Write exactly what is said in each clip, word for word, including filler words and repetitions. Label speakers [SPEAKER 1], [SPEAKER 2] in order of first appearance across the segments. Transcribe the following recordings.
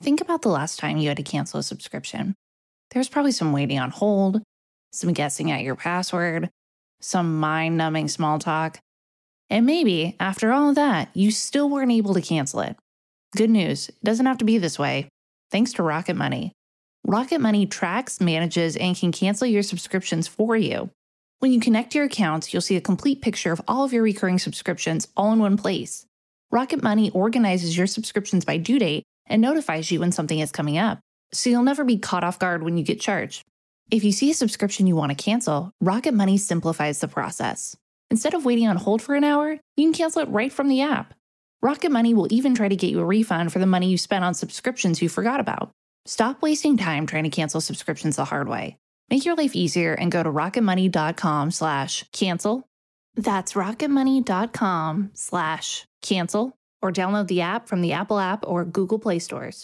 [SPEAKER 1] Think about the last time you had to cancel a subscription. There's probably some waiting on hold, some guessing at your password, some mind-numbing small talk. And maybe, after all of that, you still weren't able to cancel it. Good news, it doesn't have to be this way. Thanks to Rocket Money. Rocket Money tracks, manages, and can cancel your subscriptions for you. When you connect your accounts, you'll see a complete picture of all of your recurring subscriptions all in one place. Rocket Money organizes your subscriptions by due date and notifies you when something is coming up, so you'll never be caught off guard when you get charged. If you see a subscription you want to cancel, Rocket Money simplifies the process. Instead of waiting on hold for an hour, you can cancel it right from the app. Rocket Money will even try to get you a refund for the money you spent on subscriptions you forgot about. Stop wasting time trying to cancel subscriptions the hard way. Make your life easier and go to rocketmoney.com slash cancel. That's rocketmoney.com slash cancel, or download the app from the Apple app or Google Play stores.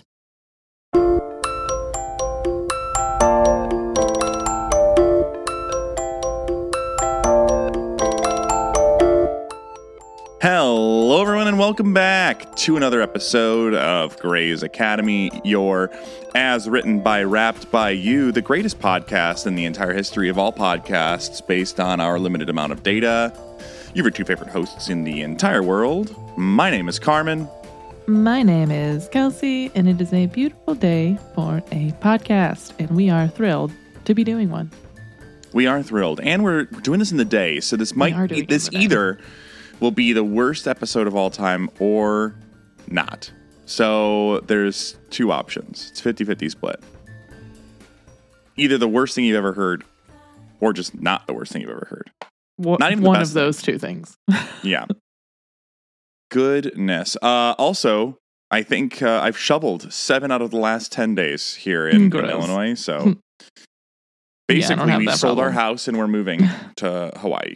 [SPEAKER 2] Hello, everyone, and welcome back to another episode of Grey's Academy, your As Written by Wrapped by You, the greatest podcast in the entire history of all podcasts based on our limited amount of data. You're your two favorite hosts in the entire world. My name is Carmen.
[SPEAKER 3] My name is Kelsey, and it is a beautiful day for a podcast, and we are thrilled to be doing one.
[SPEAKER 2] We are thrilled, and we're doing this in the day, so this might be, this either will be the worst episode of all time or not. So there's two options. It's fifty-fifty split. Either the worst thing you've ever heard or just not the worst thing you've ever heard.
[SPEAKER 3] What, not even one of those thing. two things.
[SPEAKER 2] Yeah. Goodness. Uh, also, I think uh, I've shoveled seven out of the last ten days here in, in Illinois. So basically, yeah, we sold problem. our house and we're moving to Hawaii.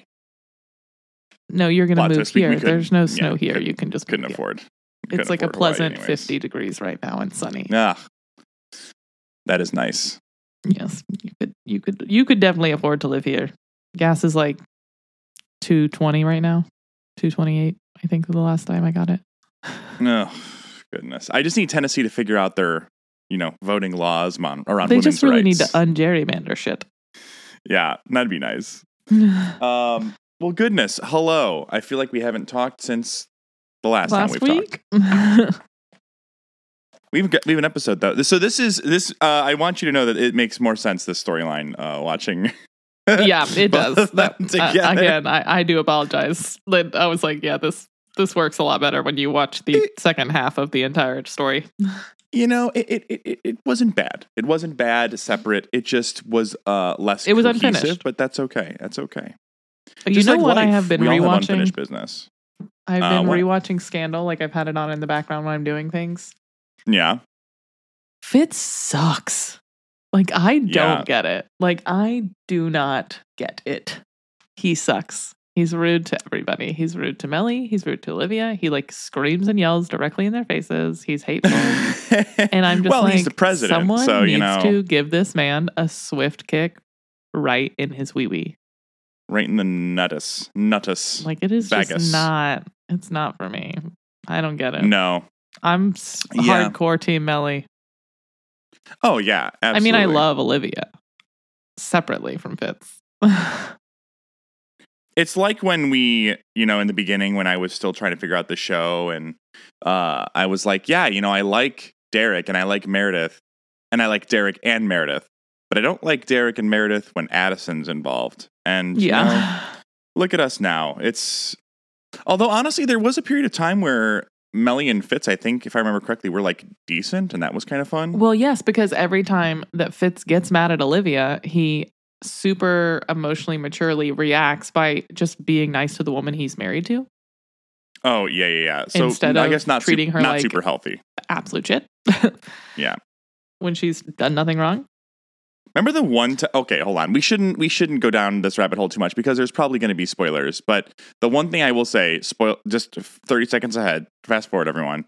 [SPEAKER 3] No, you're going to move here. There's no snow
[SPEAKER 2] yeah,
[SPEAKER 3] here. You can just
[SPEAKER 2] couldn't
[SPEAKER 3] move
[SPEAKER 2] afford.
[SPEAKER 3] Here.
[SPEAKER 2] Couldn't
[SPEAKER 3] it's like
[SPEAKER 2] afford
[SPEAKER 3] a pleasant
[SPEAKER 2] Hawaii
[SPEAKER 3] fifty degrees right now and sunny.
[SPEAKER 2] Ah, that is nice.
[SPEAKER 3] Yes, you could. You could. You could definitely afford to live here. Gas is like two twenty right now. Two twenty eight. I think the last time I got it.
[SPEAKER 2] No, oh, goodness. I just need Tennessee to figure out their, you know, voting laws on around.
[SPEAKER 3] They
[SPEAKER 2] women's
[SPEAKER 3] just really
[SPEAKER 2] rights.
[SPEAKER 3] need to un-gerrymander shit.
[SPEAKER 2] Yeah, that'd be nice. um. Well, goodness. Hello. I feel like we haven't talked since the last,
[SPEAKER 3] last
[SPEAKER 2] time we've
[SPEAKER 3] week?
[SPEAKER 2] talked. we've got we have an episode though. So this is this. Uh, I want you to know that it makes more sense, this storyline. Uh, watching.
[SPEAKER 3] Yeah, it does. That, uh, again, I, I do apologize. I was like, yeah, this this works a lot better when you watch the it, second half of the entire story.
[SPEAKER 2] You know, it, it it it wasn't bad. It wasn't bad. Separate. It just was uh less.
[SPEAKER 3] It was
[SPEAKER 2] cohesive,
[SPEAKER 3] unfinished,
[SPEAKER 2] but that's okay. That's okay.
[SPEAKER 3] You
[SPEAKER 2] Just
[SPEAKER 3] know
[SPEAKER 2] like
[SPEAKER 3] what
[SPEAKER 2] life,
[SPEAKER 3] I have been
[SPEAKER 2] we
[SPEAKER 3] rewatching?
[SPEAKER 2] All have unfinished business.
[SPEAKER 3] I've
[SPEAKER 2] uh,
[SPEAKER 3] been
[SPEAKER 2] what?
[SPEAKER 3] rewatching Scandal. Like I've had it on in the background when I'm doing things.
[SPEAKER 2] Yeah.
[SPEAKER 3] Fitz sucks. Like I don't
[SPEAKER 2] yeah.
[SPEAKER 3] get it. Like I do not get it. He sucks. He's rude to everybody. He's rude to Mellie. He's rude to Olivia. He like screams and yells directly in their faces. He's hateful. And I'm just
[SPEAKER 2] well,
[SPEAKER 3] like,
[SPEAKER 2] he's the president,
[SPEAKER 3] someone
[SPEAKER 2] so,
[SPEAKER 3] needs
[SPEAKER 2] you know.
[SPEAKER 3] to give this man a swift kick right in his wee wee.
[SPEAKER 2] Right in the nuttus. Nuttus.
[SPEAKER 3] Like, it is
[SPEAKER 2] Vagus.
[SPEAKER 3] just not, it's not for me. I don't get it.
[SPEAKER 2] No.
[SPEAKER 3] I'm
[SPEAKER 2] yeah.
[SPEAKER 3] hardcore team Mellie.
[SPEAKER 2] Oh, yeah. Absolutely.
[SPEAKER 3] I mean, I love Olivia. Separately from Fitz.
[SPEAKER 2] It's like when we, you know, in the beginning when I was still trying to figure out the show and uh, I was like, yeah, you know, I like Derek and I like Meredith and I like Derek and Meredith. But I don't like Derek and Meredith when Addison's involved. And,
[SPEAKER 3] yeah.
[SPEAKER 2] you know, look at us now. It's, although honestly, there was a period of time where Mellie and Fitz, I think, if I remember correctly, were like decent. And that was kind of fun.
[SPEAKER 3] Well, yes, because every time that Fitz gets mad at Olivia, he super emotionally maturely reacts by just being nice to the woman he's married to.
[SPEAKER 2] Oh, yeah, yeah, yeah. So
[SPEAKER 3] Instead
[SPEAKER 2] I
[SPEAKER 3] of
[SPEAKER 2] guess not,
[SPEAKER 3] treating
[SPEAKER 2] su-
[SPEAKER 3] her
[SPEAKER 2] not
[SPEAKER 3] like
[SPEAKER 2] super healthy.
[SPEAKER 3] Absolute shit.
[SPEAKER 2] Yeah.
[SPEAKER 3] When she's done nothing wrong.
[SPEAKER 2] Remember the one to okay, hold on. We shouldn't we shouldn't go down this rabbit hole too much because there's probably going to be spoilers. But the one thing I will say, spoil just thirty seconds ahead. Fast forward, everyone.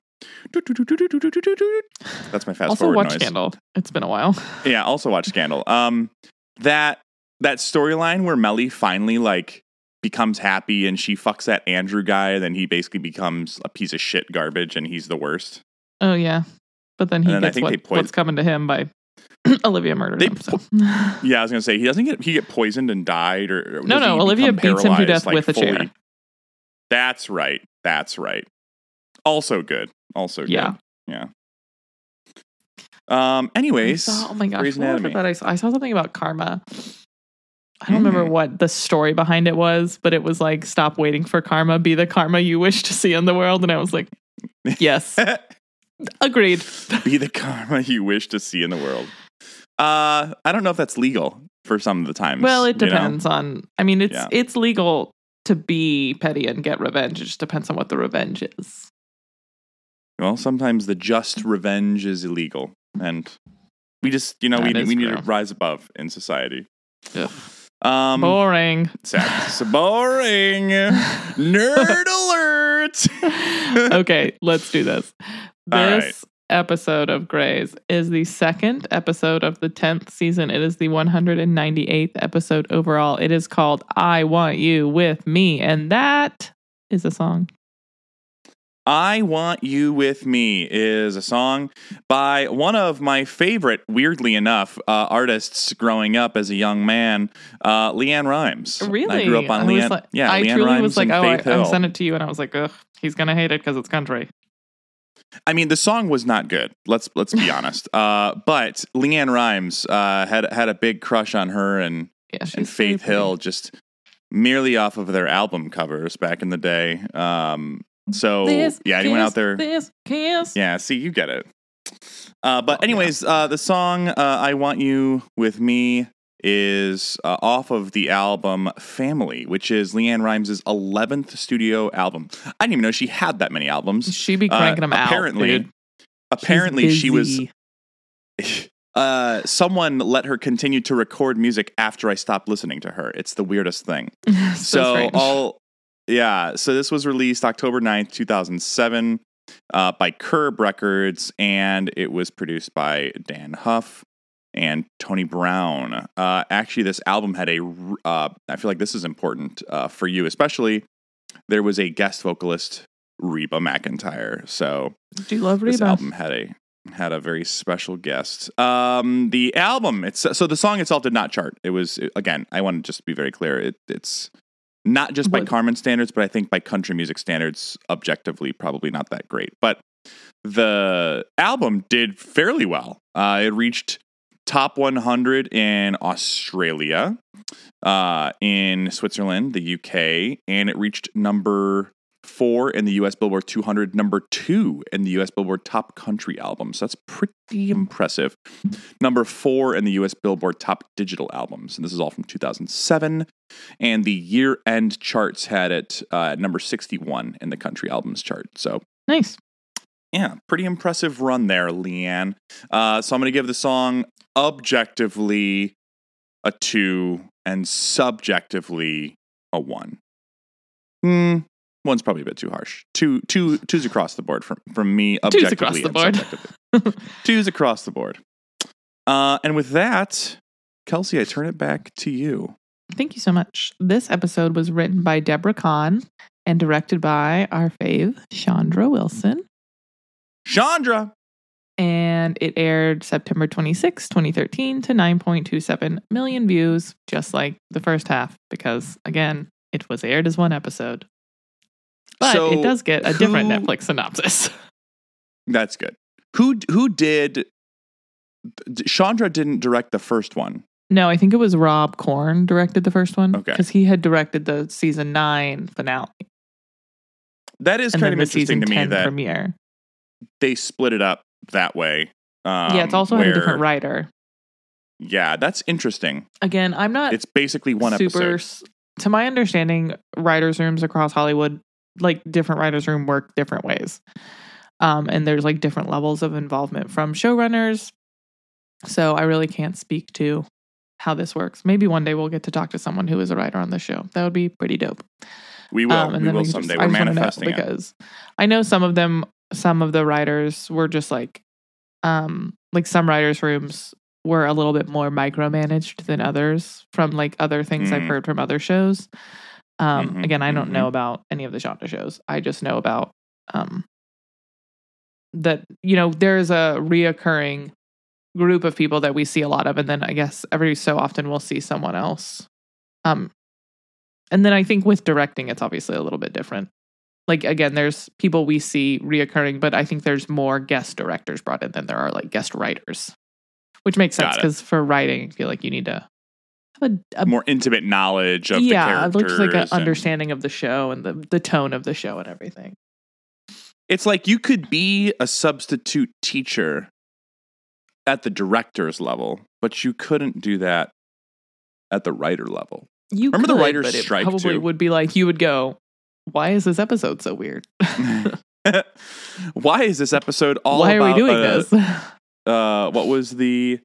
[SPEAKER 2] That's my fast
[SPEAKER 3] also
[SPEAKER 2] forward
[SPEAKER 3] watch
[SPEAKER 2] noise.
[SPEAKER 3] Scandal. It's been a while.
[SPEAKER 2] Yeah, also watch Scandal. Um, that that storyline where Mellie finally like becomes happy and she fucks that Andrew guy, then he basically becomes a piece of shit garbage and he's the worst.
[SPEAKER 3] Oh yeah. but then he
[SPEAKER 2] And then I
[SPEAKER 3] gets
[SPEAKER 2] think
[SPEAKER 3] what,
[SPEAKER 2] they poison-
[SPEAKER 3] what's coming to him by Olivia murdered
[SPEAKER 2] They
[SPEAKER 3] him. So.
[SPEAKER 2] Yeah, I was gonna say he doesn't get he get poisoned and died, or, or
[SPEAKER 3] No,
[SPEAKER 2] does
[SPEAKER 3] no,
[SPEAKER 2] he
[SPEAKER 3] Olivia
[SPEAKER 2] become
[SPEAKER 3] beats him to
[SPEAKER 2] paralyzed,
[SPEAKER 3] death
[SPEAKER 2] like,
[SPEAKER 3] with a chair.
[SPEAKER 2] fully? That's right. That's right. Also good. Also good.
[SPEAKER 3] Yeah.
[SPEAKER 2] Yeah. Um. Anyways,
[SPEAKER 3] I saw, oh my gosh,
[SPEAKER 2] Grey's
[SPEAKER 3] what was
[SPEAKER 2] Anatomy.
[SPEAKER 3] it that I saw? I saw something about karma. I don't
[SPEAKER 2] Mm.
[SPEAKER 3] remember what the story behind it was, but it was like, stop waiting for karma, be the karma you wish to see in the world. And I was like, yes, agreed.
[SPEAKER 2] Be the karma you wish to see in the world. Uh, I don't know if that's legal for some of the times.
[SPEAKER 3] Well, it
[SPEAKER 2] you know?
[SPEAKER 3] depends on, I mean, it's
[SPEAKER 2] Yeah.
[SPEAKER 3] it's legal to be petty and get revenge. It just depends on what the revenge is.
[SPEAKER 2] Well, sometimes the just revenge is illegal, and we just, you know, we
[SPEAKER 3] That is
[SPEAKER 2] we need to
[SPEAKER 3] true.
[SPEAKER 2] rise above in society.
[SPEAKER 3] Ugh.
[SPEAKER 2] Um,
[SPEAKER 3] Boring.
[SPEAKER 2] sad. So boring. Nerd alert.
[SPEAKER 3] Okay, let's do this.
[SPEAKER 2] All
[SPEAKER 3] This
[SPEAKER 2] right.
[SPEAKER 3] episode of Grey's is the second episode of the tenth season. It is the one hundred ninety-eighth episode overall. It is called I Want You With Me, and that is a song.
[SPEAKER 2] I Want You With Me is a song by one of my favorite, weirdly enough, uh, artists growing up as a young man, uh, Leanne Rimes.
[SPEAKER 3] Really?
[SPEAKER 2] I grew up on
[SPEAKER 3] I was
[SPEAKER 2] Leanne.
[SPEAKER 3] like-
[SPEAKER 2] yeah,
[SPEAKER 3] I
[SPEAKER 2] Leanne
[SPEAKER 3] truly
[SPEAKER 2] Rimes
[SPEAKER 3] was like,
[SPEAKER 2] and
[SPEAKER 3] oh, I,
[SPEAKER 2] Faith
[SPEAKER 3] I
[SPEAKER 2] Hill.
[SPEAKER 3] sent it to you, and I was like, ugh, he's going to hate it because it's country.
[SPEAKER 2] I mean, the song was not good. Let's let's be honest. Uh, but Leanne Rimes uh, had had a big crush on her and
[SPEAKER 3] Yeah, she's
[SPEAKER 2] and
[SPEAKER 3] very
[SPEAKER 2] Faith
[SPEAKER 3] pretty.
[SPEAKER 2] Hill just merely off of their album covers back in the day. Um, so
[SPEAKER 3] This
[SPEAKER 2] yeah, anyone
[SPEAKER 3] kiss,
[SPEAKER 2] out there?
[SPEAKER 3] This kiss.
[SPEAKER 2] Yeah, see, you get it. Uh, but
[SPEAKER 3] Oh,
[SPEAKER 2] anyways, uh, the song uh, "I Want You With Me" is uh, off of the album Family, which is Leanne Rimes' eleventh studio album. I didn't even know she had that many albums.
[SPEAKER 3] She be
[SPEAKER 2] Uh,
[SPEAKER 3] cranking them out.
[SPEAKER 2] apparently,
[SPEAKER 3] Dude.
[SPEAKER 2] apparently
[SPEAKER 3] She's
[SPEAKER 2] she was.
[SPEAKER 3] busy.
[SPEAKER 2] Uh, someone let her continue to record music after I stopped listening to her. It's the weirdest thing.
[SPEAKER 3] so
[SPEAKER 2] so
[SPEAKER 3] strange.
[SPEAKER 2] all yeah so this was released October ninth, two thousand seven uh, by Curb Records, and it was produced by Dan Huff and Tony Brown. Uh, actually, this album had a uh, I feel like this is important uh, for you especially. There was a guest vocalist, Reba McEntire. So
[SPEAKER 3] Do you love
[SPEAKER 2] this
[SPEAKER 3] Reba?
[SPEAKER 2] album had a had a very special guest. Um, the album, it's so the song itself did not chart. It was again, I want to just be very clear. It, it's not just by
[SPEAKER 3] What?
[SPEAKER 2] Carmen standards, but I think by country music standards, objectively, probably not that great. But the album did fairly well. Uh, it reached top one hundred in Australia, uh, in Switzerland, the U K, and it reached number four in the U S Billboard two hundred, number two in the U S Billboard Top Country Albums. So that's pretty impressive. Number four in the U S Billboard Top Digital Albums. And this is all from two thousand seven. And the year-end charts had it uh, at number sixty-one in the Country Albums chart. So
[SPEAKER 3] Nice.
[SPEAKER 2] yeah, pretty impressive run there, Leanne. Uh, so I'm going to give the song objectively a two and subjectively a one. Hmm. One's probably a bit too harsh. Two, two, two's across the board from, from me.
[SPEAKER 3] Two's
[SPEAKER 2] Objectively
[SPEAKER 3] across the
[SPEAKER 2] and
[SPEAKER 3] board.
[SPEAKER 2] subjectively. Two's across the board. Uh, and with that, Kelsey, I turn it back to you.
[SPEAKER 3] Thank you so much. This episode was written by Deborah Kahn and directed by our fave, Chandra Wilson.
[SPEAKER 2] Chandra.
[SPEAKER 3] And it aired September twenty-sixth, twenty thirteen to nine point two seven million views, just like the first half, because again, it was aired as one episode. But
[SPEAKER 2] So
[SPEAKER 3] it does get a different
[SPEAKER 2] who-
[SPEAKER 3] Netflix synopsis.
[SPEAKER 2] That's good. Who who did? Chandra didn't direct the first one.
[SPEAKER 3] No, I think it was Rob Korn directed the first one.
[SPEAKER 2] Okay.
[SPEAKER 3] Because he had directed the season nine finale.
[SPEAKER 2] That is
[SPEAKER 3] And
[SPEAKER 2] kind
[SPEAKER 3] then
[SPEAKER 2] of
[SPEAKER 3] the
[SPEAKER 2] interesting
[SPEAKER 3] season
[SPEAKER 2] to me
[SPEAKER 3] ten
[SPEAKER 2] that
[SPEAKER 3] premiere.
[SPEAKER 2] they split it up that way. Um,
[SPEAKER 3] yeah, it's also had a
[SPEAKER 2] where-
[SPEAKER 3] different writer.
[SPEAKER 2] Yeah, that's interesting.
[SPEAKER 3] Again, I'm not
[SPEAKER 2] It's basically one
[SPEAKER 3] super.
[SPEAKER 2] episode.
[SPEAKER 3] s- To my understanding, writers' rooms across Hollywood, like different writers' room, work different ways. Um, and there's like different levels of involvement from showrunners. So I really can't speak to how this works. Maybe one day we'll get to talk to someone who is a writer on the show. That would be pretty dope.
[SPEAKER 2] We will.
[SPEAKER 3] Um, and
[SPEAKER 2] we
[SPEAKER 3] then
[SPEAKER 2] will
[SPEAKER 3] we could
[SPEAKER 2] someday.
[SPEAKER 3] just- I
[SPEAKER 2] We're
[SPEAKER 3] just wanna know
[SPEAKER 2] manifesting it.
[SPEAKER 3] because I know some of them, some of the writers were just like, um, like some writers' rooms were a little bit more micromanaged than others from like other things I've
[SPEAKER 2] Mm.
[SPEAKER 3] heard from other shows. Um,
[SPEAKER 2] Mhm,
[SPEAKER 3] again, I don't
[SPEAKER 2] mhm.
[SPEAKER 3] know about any of the genre shows. I just know about um that, you know, there's a reoccurring group of people that we see a lot of. And then I guess every so often we'll see someone else. Um, and then I think with directing, it's obviously a little bit different. Like, again, there's people we see reoccurring, but I think there's more guest directors brought in than there are like guest writers, which makes sense because for writing, I feel like you need to have a, a
[SPEAKER 2] more intimate knowledge of
[SPEAKER 3] yeah,
[SPEAKER 2] the characters.
[SPEAKER 3] Yeah, like an
[SPEAKER 2] and,
[SPEAKER 3] understanding of the show and the, the tone of the show and everything.
[SPEAKER 2] It's like you could be a substitute teacher at the director's level, but you couldn't do that at the writer level.
[SPEAKER 3] You
[SPEAKER 2] remember
[SPEAKER 3] could,
[SPEAKER 2] the writer's
[SPEAKER 3] but it
[SPEAKER 2] strike
[SPEAKER 3] probably
[SPEAKER 2] too?
[SPEAKER 3] Would be like you would go, why is this episode so weird?
[SPEAKER 2] Why is this episode all
[SPEAKER 3] why
[SPEAKER 2] about...
[SPEAKER 3] Why are we doing
[SPEAKER 2] uh,
[SPEAKER 3] this?
[SPEAKER 2] uh, what was the...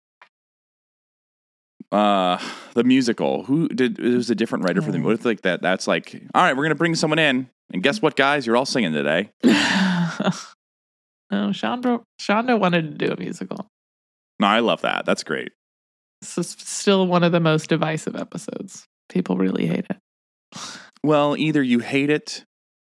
[SPEAKER 2] Uh, the musical? Who did... It was a different writer for the... What if like that? That's like, all right, we're going to bring someone in, and guess what, guys? You're all singing today.
[SPEAKER 3] No, Shonda, Shonda wanted to do a musical.
[SPEAKER 2] No, I love that. That's great.
[SPEAKER 3] This is still one of the most divisive episodes. People really hate it.
[SPEAKER 2] Well, either you hate it...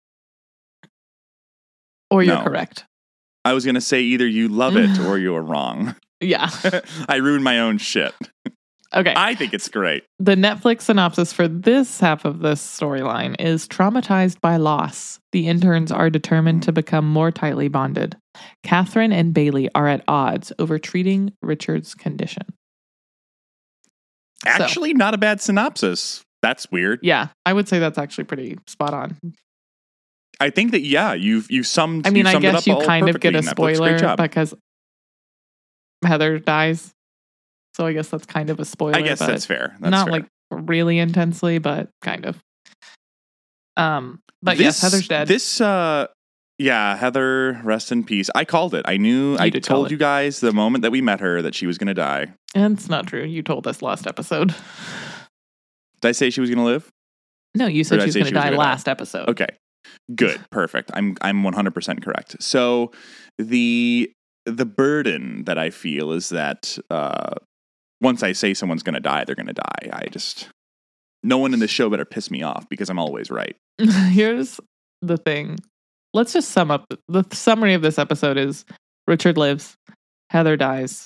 [SPEAKER 3] Or you're
[SPEAKER 2] no.
[SPEAKER 3] correct.
[SPEAKER 2] I was going to say either you love it or you're wrong.
[SPEAKER 3] Yeah.
[SPEAKER 2] I ruined my own shit.
[SPEAKER 3] Okay.
[SPEAKER 2] I think it's great.
[SPEAKER 3] The Netflix synopsis for this half of this storyline is traumatized by loss. The interns are determined to become more tightly bonded. Catherine and Bailey are at odds over treating Richard's condition.
[SPEAKER 2] Actually, so, not a bad synopsis. That's weird.
[SPEAKER 3] Yeah, I would say that's actually pretty spot on.
[SPEAKER 2] I think that, yeah, you've, you've summed
[SPEAKER 3] I mean,
[SPEAKER 2] you've
[SPEAKER 3] I
[SPEAKER 2] summed
[SPEAKER 3] guess
[SPEAKER 2] it
[SPEAKER 3] you
[SPEAKER 2] up
[SPEAKER 3] kind of get a
[SPEAKER 2] Netflix.
[SPEAKER 3] spoiler because Heather dies. So I guess that's kind of a spoiler.
[SPEAKER 2] I guess that's fair. That's
[SPEAKER 3] not
[SPEAKER 2] fair.
[SPEAKER 3] like really intensely, but kind of. Um, But
[SPEAKER 2] this,
[SPEAKER 3] yes, Heather's dead.
[SPEAKER 2] This, uh, yeah, Heather, rest in peace. I called it. I knew, you I told you guys the moment that we met her that she was going to die.
[SPEAKER 3] And it's not true. You told us last episode.
[SPEAKER 2] Did I say she was going to live?
[SPEAKER 3] No, you said she was going to die last
[SPEAKER 2] die?
[SPEAKER 3] episode.
[SPEAKER 2] Okay. Good. Perfect. I'm I'm one hundred percent correct. So the the burden that I feel is that uh, once I say someone's going to die, they're going to die. I just no one in the show better piss me off because I'm always right.
[SPEAKER 3] Here's the thing. Let's just sum up. The summary of this episode is Richard lives, Heather dies.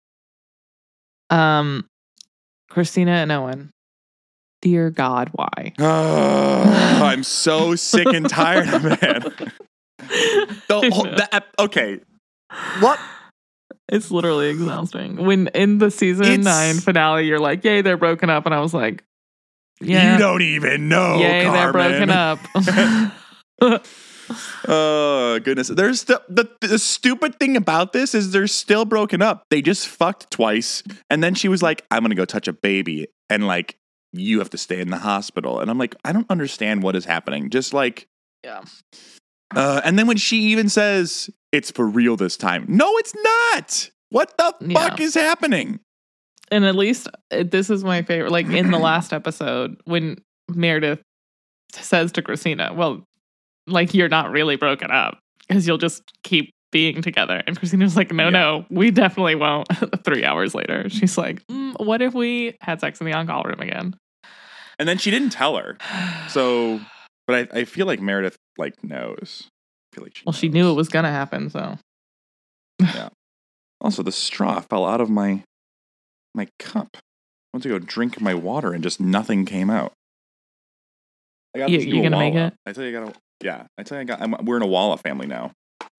[SPEAKER 3] Um, Christina and Owen. Dear God, why?
[SPEAKER 2] Oh, I'm so sick and tired of it. The, the, okay. What?
[SPEAKER 3] It's literally exhausting. When in the season it's, nine finale, you're like, yay, they're broken up. And I was like, yeah.
[SPEAKER 2] You don't even know,
[SPEAKER 3] Yay,
[SPEAKER 2] Carmen.
[SPEAKER 3] They're broken up.
[SPEAKER 2] Oh, goodness. There's the, the the stupid thing about this is they're still broken up. They just fucked twice. And then she was like, I'm going to go touch a baby. And like, you have to stay in the hospital. And I'm like, I don't understand what is happening. Just like,
[SPEAKER 3] yeah.
[SPEAKER 2] Uh, and then when she even says, it's for real this time. No, it's not. What the yeah. fuck is happening?
[SPEAKER 3] And at least this is my favorite. Like in the last episode, when Meredith says to Christina, well, like, you're not really broken up because you'll just keep being together. And Christina's like, no, yeah. no, we definitely won't. Three hours later, she's like, mm, what if we had sex in the on-call room again?
[SPEAKER 2] And then she didn't tell her. So, but I, I feel like Meredith, like, knows. I feel like she
[SPEAKER 3] Well,
[SPEAKER 2] knows.
[SPEAKER 3] she knew it was going to happen, so.
[SPEAKER 2] Yeah. Also, the straw fell out of my my cup. I went to go drink my water and just nothing came out. I got
[SPEAKER 3] you, you going to make it?
[SPEAKER 2] I tell you, I got a, yeah. I tell you, I got, I'm, we're in a Walla family now.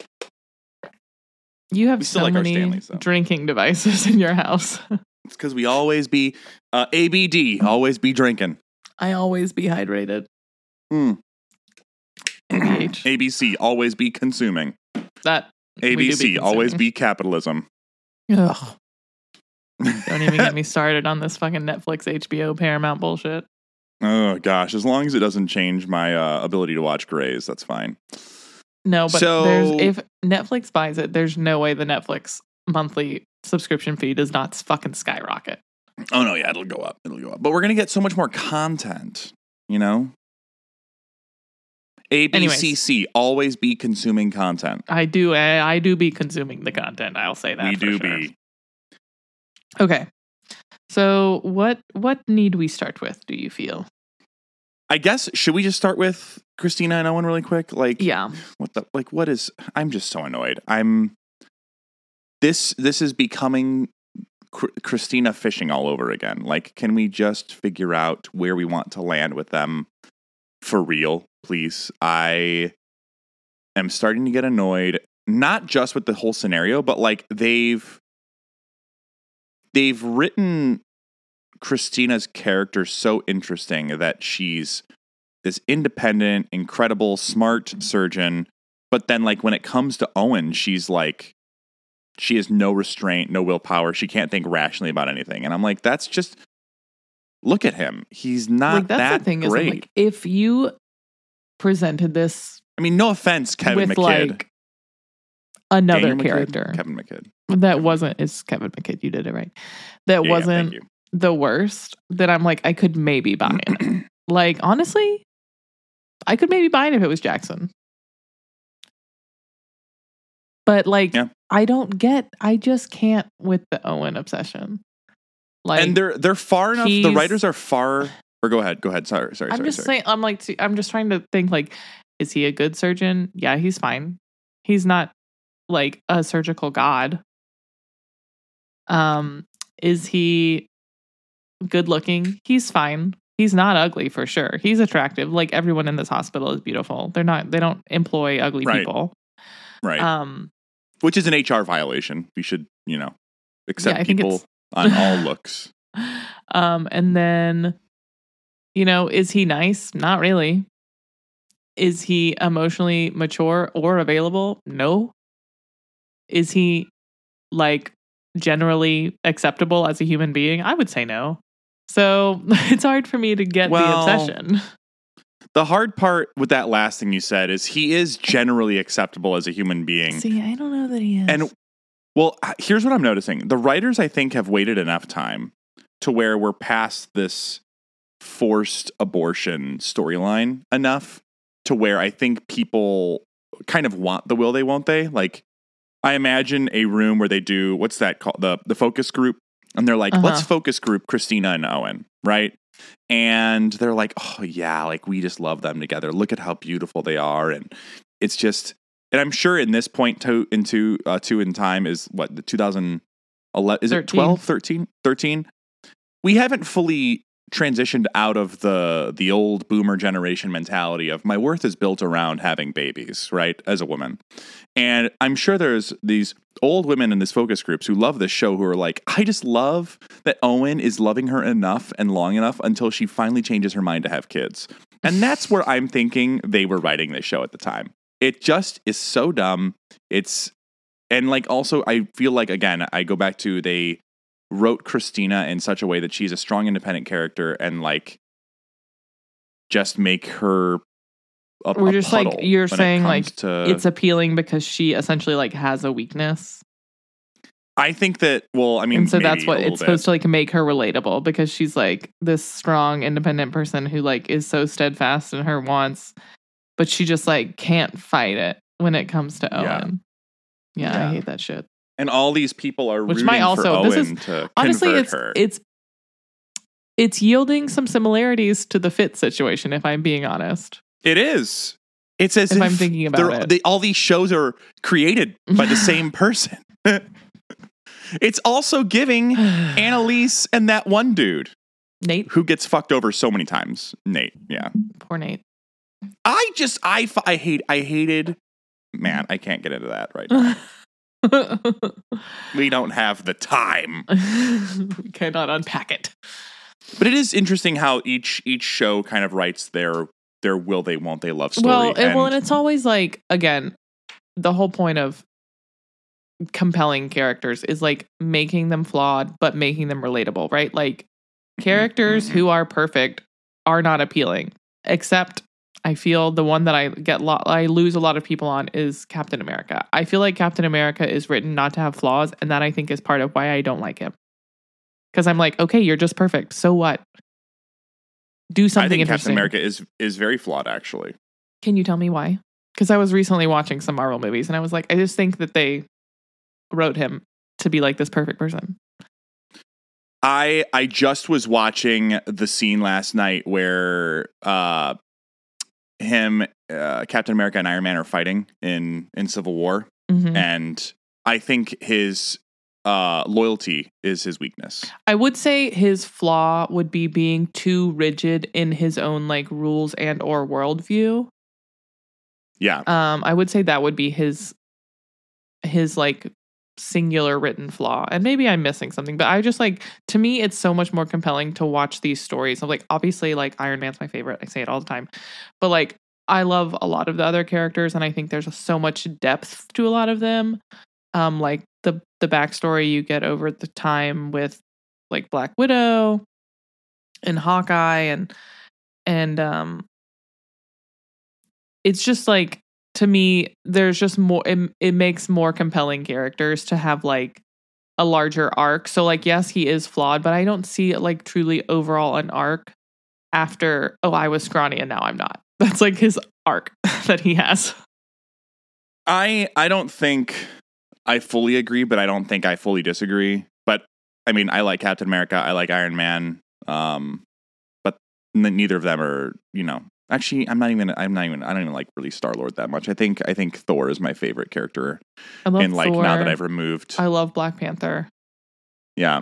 [SPEAKER 3] You have so like many Stanleys, drinking devices in your house.
[SPEAKER 2] It's because we always be uh, A B D, always be drinking.
[SPEAKER 3] I always be hydrated.
[SPEAKER 2] Mm.
[SPEAKER 3] A B H.
[SPEAKER 2] A B C, always be consuming.
[SPEAKER 3] That
[SPEAKER 2] A B C, be always be capitalism.
[SPEAKER 3] Ugh. Don't even get me started on this fucking Netflix, H B O, Paramount bullshit.
[SPEAKER 2] Oh gosh, as long as it doesn't change my uh, ability to watch Grey's, that's fine.
[SPEAKER 3] No, but
[SPEAKER 2] so,
[SPEAKER 3] there's, if Netflix buys it, there's no way the Netflix monthly subscription fee does not fucking skyrocket.
[SPEAKER 2] Oh no, yeah, it'll go up. It'll go up. But we're gonna get so much more content, you know? A B C C, always be consuming content.
[SPEAKER 3] I do I, I do be consuming the content, I'll say that.
[SPEAKER 2] We
[SPEAKER 3] for
[SPEAKER 2] do
[SPEAKER 3] sure.
[SPEAKER 2] be.
[SPEAKER 3] Okay. So what what need we start with, do you feel?
[SPEAKER 2] I guess, should we just start with Christina and Owen really quick? Like,
[SPEAKER 3] Yeah.
[SPEAKER 2] what the, like, what is, I'm just so annoyed. I'm, this, this is becoming Cr- Christina fishing all over again. Like, can we just figure out where we want to land with them for real, please? I am starting to get annoyed, not just with the whole scenario, but like they've, they've written Christina's character so interesting that she's this independent, incredible, smart surgeon. But then like when it comes to Owen, she's like, she has no restraint, no willpower. She can't think rationally about anything. And I'm like, that's just, look at him. He's not
[SPEAKER 3] Like, that's
[SPEAKER 2] that
[SPEAKER 3] the thing
[SPEAKER 2] great.
[SPEAKER 3] is, like, if you presented this
[SPEAKER 2] I mean, no offense, Kevin
[SPEAKER 3] with
[SPEAKER 2] McKidd.
[SPEAKER 3] like another
[SPEAKER 2] Daniel McKidd?
[SPEAKER 3] character
[SPEAKER 2] Kevin McKidd.
[SPEAKER 3] that wasn't, it's Kevin McKidd, you did it right. That
[SPEAKER 2] Yeah, yeah,
[SPEAKER 3] wasn't
[SPEAKER 2] thank you.
[SPEAKER 3] the worst, that I'm like, I could maybe buy it. Like, honestly, I could maybe buy it if it was Jackson. But like,
[SPEAKER 2] Yeah.
[SPEAKER 3] I don't get, I just can't with the Owen obsession. Like,
[SPEAKER 2] And they're they're far enough. The
[SPEAKER 3] he's-
[SPEAKER 2] writers are far. Or go ahead. Go ahead. Sorry. Sorry.
[SPEAKER 3] I'm
[SPEAKER 2] sorry,
[SPEAKER 3] just
[SPEAKER 2] sorry.
[SPEAKER 3] saying, I'm like, t- I'm just trying to think, like, is he a good surgeon? Yeah, he's fine. He's not like a surgical god. Um, is he good looking? He's fine. He's not ugly for sure. He's attractive. Like, everyone in this hospital is beautiful. They're not, they don't employ ugly
[SPEAKER 2] Right.
[SPEAKER 3] people.
[SPEAKER 2] Right.
[SPEAKER 3] Um,
[SPEAKER 2] Which is an H R violation. We should, you know, accept
[SPEAKER 3] Yeah, I think
[SPEAKER 2] people
[SPEAKER 3] it's-
[SPEAKER 2] on all looks.
[SPEAKER 3] um, and then, you know, is he nice? Not really. Is he emotionally mature or available? No. Is he like generally acceptable as a human being? I would say no. So it's hard for me to get
[SPEAKER 2] Well,
[SPEAKER 3] the obsession.
[SPEAKER 2] The hard part with that last thing you said is he is generally acceptable as a human being.
[SPEAKER 3] See, I don't know that he is.
[SPEAKER 2] And well, here's what I'm noticing. The writers, I think, have waited enough time to where we're past this forced abortion storyline enough to where I think people kind of want the will they, won't they? Like, I imagine a room where they do, what's that called? The, the focus group. And they're like,
[SPEAKER 3] Uh-huh.
[SPEAKER 2] let's focus group Christina and Owen, right? And they're like, oh, yeah, like we just love them together. Look at how beautiful they are. And it's just, and I'm sure in this point to, into uh, two in time is what, the two thousand eleven, is it
[SPEAKER 3] thirteen.
[SPEAKER 2] twelve, thirteen, thirteen? We haven't fully transitioned out of the the old boomer generation mentality of my worth is built around having babies, right, as a woman. And I'm sure there's these old women in these focus groups who love this show who are like, I just love that Owen is loving her enough and long enough until she finally changes her mind to have kids. And that's where I'm thinking they were writing this show at the time. It just is so dumb. It's, and like also I feel like, again, I go back to they wrote Christina in such a way that she's a strong, independent character and like just make her a,
[SPEAKER 3] We're
[SPEAKER 2] a
[SPEAKER 3] just like,
[SPEAKER 2] puddle
[SPEAKER 3] you're
[SPEAKER 2] when it
[SPEAKER 3] saying
[SPEAKER 2] comes
[SPEAKER 3] like
[SPEAKER 2] to,
[SPEAKER 3] it's appealing because she essentially like has a weakness.
[SPEAKER 2] I think that, well, I mean,
[SPEAKER 3] And so that's
[SPEAKER 2] maybe
[SPEAKER 3] what
[SPEAKER 2] a little
[SPEAKER 3] it's supposed
[SPEAKER 2] bit.
[SPEAKER 3] to like make her relatable because she's like this strong, independent person who like is so steadfast in her wants, but she just like can't fight it when it comes to
[SPEAKER 2] Yeah.
[SPEAKER 3] Owen. Yeah,
[SPEAKER 2] Yeah.
[SPEAKER 3] I hate that shit.
[SPEAKER 2] And all these people are
[SPEAKER 3] Which
[SPEAKER 2] rooting
[SPEAKER 3] might also-
[SPEAKER 2] for
[SPEAKER 3] this
[SPEAKER 2] Owen
[SPEAKER 3] is-
[SPEAKER 2] to
[SPEAKER 3] Honestly,
[SPEAKER 2] convert
[SPEAKER 3] it's
[SPEAKER 2] her.
[SPEAKER 3] it's it's yielding some similarities to the Fit situation, if I'm being honest.
[SPEAKER 2] It is. It's as
[SPEAKER 3] If
[SPEAKER 2] if
[SPEAKER 3] I'm thinking about
[SPEAKER 2] they're-
[SPEAKER 3] it.
[SPEAKER 2] They, all these shows are created by the same person. It's also giving Annalise and that one dude
[SPEAKER 3] Nate,
[SPEAKER 2] who gets fucked over so many times. Nate, yeah.
[SPEAKER 3] poor Nate.
[SPEAKER 2] I just, I, f- I hate, I hated, man, I can't get into that right now. We don't have the time.
[SPEAKER 3] We cannot unpack it.
[SPEAKER 2] But it is interesting how each each show kind of writes their their will they won't they love story.
[SPEAKER 3] Well, and, well, and
[SPEAKER 2] and
[SPEAKER 3] it's always like, again, the whole point of compelling characters is like making them flawed, but making them relatable, right? Like characters
[SPEAKER 2] mhm.
[SPEAKER 3] who are perfect are not appealing, except I feel the one that I get, lo- I lose a lot of people on is Captain America. I feel like Captain America is written not to have flaws, and that I think is part of why I don't like him. Because I'm like, okay, you're just perfect. So what? Do
[SPEAKER 2] I
[SPEAKER 3] something
[SPEAKER 2] think
[SPEAKER 3] interesting.
[SPEAKER 2] Captain America is is very flawed, actually.
[SPEAKER 3] Can you tell me why? Because I was recently watching some Marvel movies, and I was like, I just think that they wrote him to be like this perfect person.
[SPEAKER 2] I I just was watching the scene last night where uh, him, uh, Captain America, and Iron Man are fighting in in Civil War,
[SPEAKER 3] Mm-hmm.
[SPEAKER 2] and I think his uh, loyalty is his weakness.
[SPEAKER 3] I would say his flaw would be being too rigid in his own like rules and or worldview.
[SPEAKER 2] Yeah.
[SPEAKER 3] Um, I would say that would be his his like singular written flaw. And maybe I'm missing something, but I just like, to me, it's so much more compelling to watch these stories. Of like, obviously, like Iron Man's my favorite. I say it all the time, but like I love a lot of the other characters, and I think there's so much depth to a lot of them. Um, like the the backstory you get over the time with like Black Widow and Hawkeye, and and um, it's just like, to me, there's just more. It, it makes more compelling characters to have like a larger arc. So like, yes, he is flawed, but I don't see it like truly overall an arc after, oh, I was scrawny and now I'm not. That's like his arc that he has.
[SPEAKER 2] I I don't think I fully agree, but I don't think I fully disagree. But I mean, I like Captain America. I like Iron Man. Um, but n- neither of them are, you know. Actually, I'm not even. I'm not even. I don't even like really Star-Lord that much. I think. I think Thor is my favorite character.
[SPEAKER 3] I love
[SPEAKER 2] and like
[SPEAKER 3] Thor.
[SPEAKER 2] now that I've removed.
[SPEAKER 3] I love Black Panther.
[SPEAKER 2] Yeah.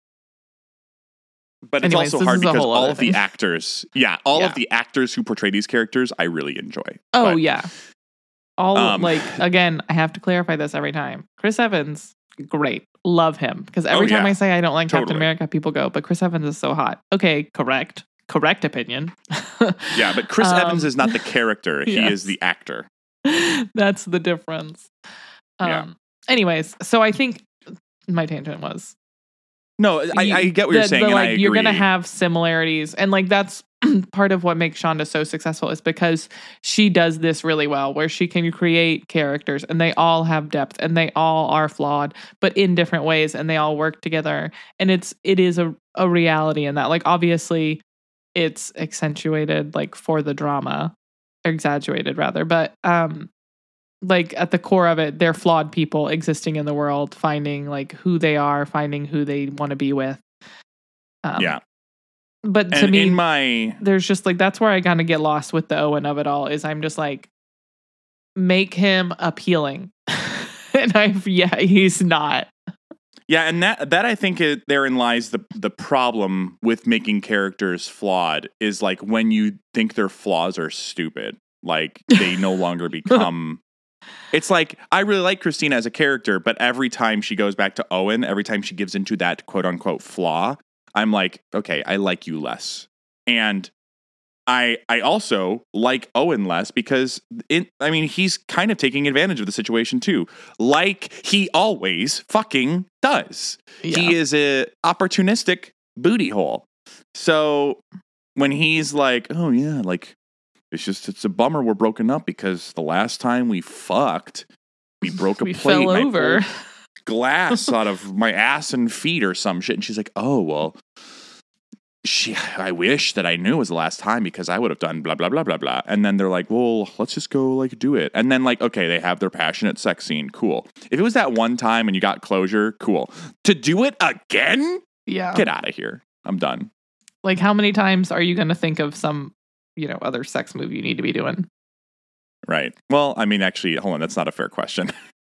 [SPEAKER 2] But
[SPEAKER 3] Anyways,
[SPEAKER 2] it's also
[SPEAKER 3] this
[SPEAKER 2] hard
[SPEAKER 3] is a
[SPEAKER 2] because
[SPEAKER 3] whole
[SPEAKER 2] all
[SPEAKER 3] other
[SPEAKER 2] of the
[SPEAKER 3] thing.
[SPEAKER 2] actors, yeah, all
[SPEAKER 3] Yeah.
[SPEAKER 2] of the actors who portray these characters, I really enjoy.
[SPEAKER 3] Oh
[SPEAKER 2] But,
[SPEAKER 3] yeah. All
[SPEAKER 2] Um,
[SPEAKER 3] like, again, I have to clarify this every time. Chris Evans, great. Love him. Because every
[SPEAKER 2] Oh,
[SPEAKER 3] time
[SPEAKER 2] yeah.
[SPEAKER 3] I say I don't like Captain
[SPEAKER 2] Totally.
[SPEAKER 3] America, people go, but Chris Evans is so hot. Okay, correct. Correct opinion.
[SPEAKER 2] Yeah, but Chris
[SPEAKER 3] Um,
[SPEAKER 2] Evans is not the character; he
[SPEAKER 3] yes.
[SPEAKER 2] is the actor.
[SPEAKER 3] That's the difference. Um,
[SPEAKER 2] Yeah.
[SPEAKER 3] Anyways, so I think my tangent was
[SPEAKER 2] No, I,
[SPEAKER 3] you-
[SPEAKER 2] I get what
[SPEAKER 3] the-
[SPEAKER 2] you're saying,
[SPEAKER 3] the,
[SPEAKER 2] and
[SPEAKER 3] like,
[SPEAKER 2] I agree.
[SPEAKER 3] You're gonna have similarities, and like that's part of what makes Shonda so successful is because she does this really well, where she can create characters, and they all have depth, and they all are flawed, but in different ways, and they all work together, and it's it is a a reality in that. Like obviously, it's accentuated like for the drama, or exaggerated rather, but um. like at the core of it, they're flawed people existing in the world, finding like who they are, finding who they want to be with. Um,
[SPEAKER 2] yeah,
[SPEAKER 3] But to
[SPEAKER 2] and
[SPEAKER 3] me,
[SPEAKER 2] in my
[SPEAKER 3] there's just like, that's where I kind of get lost with the Owen of it all is I'm just like, make him appealing. And I've, yeah, he's not.
[SPEAKER 2] yeah, and that that I think it, therein lies the the problem with making characters flawed is like when you think their flaws are stupid, like they no longer become. It's like, I really like Christina as a character, but every time she goes back to Owen, every time she gives into that quote unquote flaw, I'm like, okay, I like you less. And I I also like Owen less because, it, I mean, he's kind of taking advantage of the situation too. Like he always fucking does.
[SPEAKER 3] Yeah.
[SPEAKER 2] He is a opportunistic booty hole. So when he's like, oh yeah, like, It's just, it's a bummer we're broken up because the last time we fucked, we broke a
[SPEAKER 3] We
[SPEAKER 2] plate.
[SPEAKER 3] fell
[SPEAKER 2] and I
[SPEAKER 3] over.
[SPEAKER 2] pulled glass out of my ass and feet or some shit. And she's like, oh, well, she, I wish that I knew it was the last time because I would have done blah, blah, blah, blah, blah. And then they're like, well, let's just go like do it. And then like, okay, they have their passionate sex scene. Cool. If it was that one time and you got closure, cool. To do it again?
[SPEAKER 3] Yeah.
[SPEAKER 2] Get out of here. I'm done.
[SPEAKER 3] Like how many times are you going to think of some, you know, other sex move you need to be doing?
[SPEAKER 2] Right. Well, I mean, actually, hold on. That's not a fair question.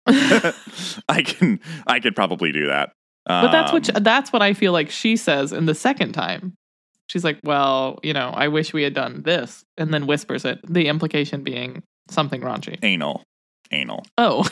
[SPEAKER 2] I can, I could probably do that.
[SPEAKER 3] But that's what
[SPEAKER 2] Um,
[SPEAKER 3] that's what I feel like she says in the second time. She's like, "Well, you know, I wish we had done this," and then whispers it. The implication being something raunchy.
[SPEAKER 2] anal, anal.
[SPEAKER 3] Oh,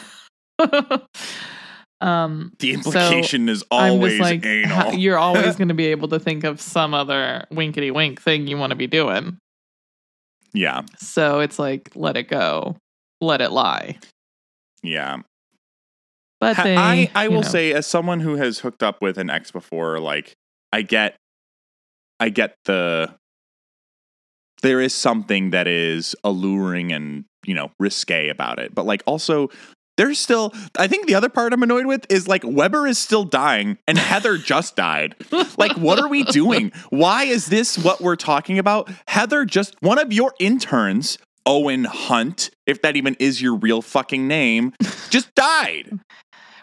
[SPEAKER 3] um,
[SPEAKER 2] The
[SPEAKER 3] so
[SPEAKER 2] implication is
[SPEAKER 3] I'm
[SPEAKER 2] always
[SPEAKER 3] just like,
[SPEAKER 2] anal.
[SPEAKER 3] you're always going to be able to think of some other winkety wink thing you want to be doing.
[SPEAKER 2] Yeah,
[SPEAKER 3] So it's like, let it go, let it lie.
[SPEAKER 2] yeah.
[SPEAKER 3] But
[SPEAKER 2] Ha-
[SPEAKER 3] they,
[SPEAKER 2] I, I
[SPEAKER 3] you
[SPEAKER 2] will
[SPEAKER 3] know,
[SPEAKER 2] say, as someone who has hooked up with an ex before, like I get, I get the. There is something that is alluring and, you know, risque about it, but like also. There's still, I think the other part I'm annoyed with is like Weber is still dying and Heather just died. Like, what are we doing? Why is this what we're talking about? Heather, just one of your interns, Owen Hunt, if that even is your real fucking name, just died.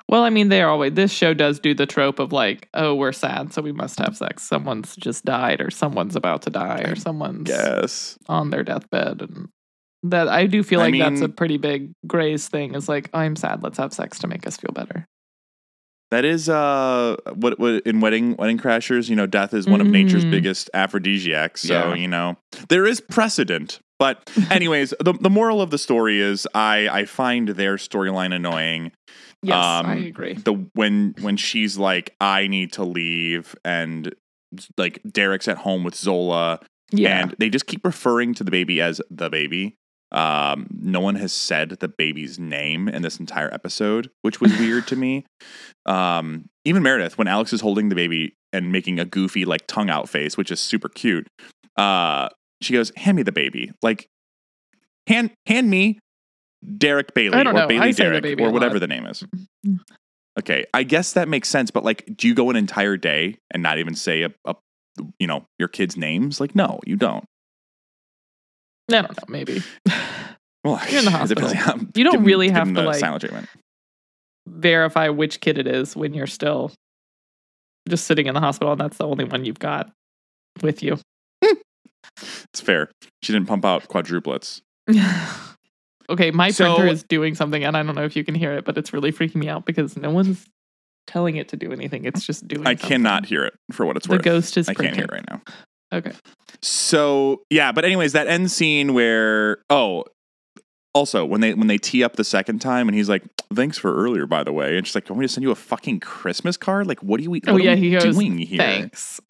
[SPEAKER 3] Well, I mean, they're always, this show does do the trope of like, oh, we're sad, so we must have sex. Someone's just died, or someone's about to die, or someone's
[SPEAKER 2] Yes.
[SPEAKER 3] on their deathbed. And that I do feel
[SPEAKER 2] I
[SPEAKER 3] like
[SPEAKER 2] mean,
[SPEAKER 3] that's a pretty big Grey's thing is like, I'm sad, let's have sex to make us feel better.
[SPEAKER 2] That is uh what, what in Wedding Wedding Crashers, you know, death is one of nature's
[SPEAKER 3] Mhm.
[SPEAKER 2] biggest aphrodisiacs. So,
[SPEAKER 3] Yeah.
[SPEAKER 2] you know, there is precedent. But anyways, the the moral of the story is I I find their storyline annoying.
[SPEAKER 3] Yes,
[SPEAKER 2] Um,
[SPEAKER 3] I agree.
[SPEAKER 2] The when when she's like, I need to leave, and like Derek's at home with Zola,
[SPEAKER 3] Yeah.
[SPEAKER 2] and they just keep referring to the baby as the baby. Um, no one has said the baby's name in this entire episode, which was weird to me. Um, even Meredith, when Alex is holding the baby and making a goofy like tongue out face, which is super cute, uh, she goes, "Hand me the baby." Like, hand hand me Derek Bailey
[SPEAKER 3] I don't
[SPEAKER 2] or
[SPEAKER 3] know.
[SPEAKER 2] Bailey
[SPEAKER 3] I say the
[SPEAKER 2] Derek
[SPEAKER 3] baby
[SPEAKER 2] or
[SPEAKER 3] a
[SPEAKER 2] whatever
[SPEAKER 3] lot.
[SPEAKER 2] the name is. Okay, I guess that makes sense. But like, do you go an entire day and not even say a, a you know, your kids' names? Like, no, you don't.
[SPEAKER 3] I don't know, maybe.
[SPEAKER 2] Well,
[SPEAKER 3] You're in the
[SPEAKER 2] it
[SPEAKER 3] hospital.
[SPEAKER 2] depends on how-
[SPEAKER 3] You don't
[SPEAKER 2] give 'em-
[SPEAKER 3] really
[SPEAKER 2] give
[SPEAKER 3] have
[SPEAKER 2] 'em
[SPEAKER 3] to,
[SPEAKER 2] the
[SPEAKER 3] like-
[SPEAKER 2] silent treatment.
[SPEAKER 3] Verify which kid it is when you're still just sitting in the hospital and that's the only one you've got with you.
[SPEAKER 2] It's fair. She didn't pump out quadruplets.
[SPEAKER 3] Okay, my
[SPEAKER 2] So-
[SPEAKER 3] printer is doing something and I don't know if you can hear it, but it's really freaking me out because no one's telling it to do anything. It's just doing
[SPEAKER 2] I
[SPEAKER 3] something.
[SPEAKER 2] cannot hear it for what it's
[SPEAKER 3] The
[SPEAKER 2] worth.
[SPEAKER 3] ghost is
[SPEAKER 2] I can't hear
[SPEAKER 3] printing.
[SPEAKER 2] it right now.
[SPEAKER 3] Okay.
[SPEAKER 2] So yeah, but anyways, that end scene where oh, also when they when they tee up the second time and he's like, "Thanks for earlier, by the way," and she's like, "Want me to send you a fucking Christmas card? Like, what are you? What
[SPEAKER 3] Oh
[SPEAKER 2] are
[SPEAKER 3] yeah,
[SPEAKER 2] we
[SPEAKER 3] he goes,
[SPEAKER 2] doing here?"
[SPEAKER 3] thanks.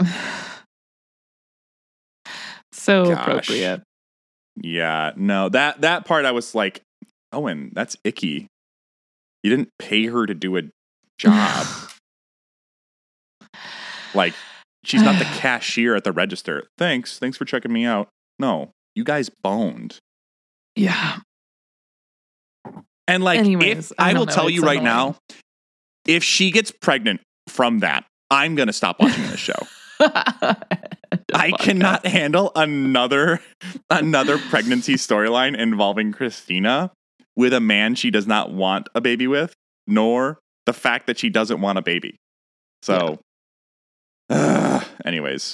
[SPEAKER 3] So
[SPEAKER 2] Gosh.
[SPEAKER 3] appropriate.
[SPEAKER 2] Yeah, no, that that part I was like, Owen, that's icky. You didn't pay her to do a job. Like, she's not the cashier at the register. Thanks, thanks for checking me out. No, you guys boned.
[SPEAKER 3] Yeah.
[SPEAKER 2] And like,
[SPEAKER 3] Anyways,
[SPEAKER 2] if
[SPEAKER 3] I
[SPEAKER 2] I, will
[SPEAKER 3] don't know,
[SPEAKER 2] tell you
[SPEAKER 3] it's
[SPEAKER 2] right
[SPEAKER 3] annoying.
[SPEAKER 2] now, if she gets pregnant from that, I'm gonna stop watching this show. I cannot handle another another pregnancy storyline involving Christina with a man she does not want a baby with, nor the fact that she doesn't want a baby. So, uh, anyways,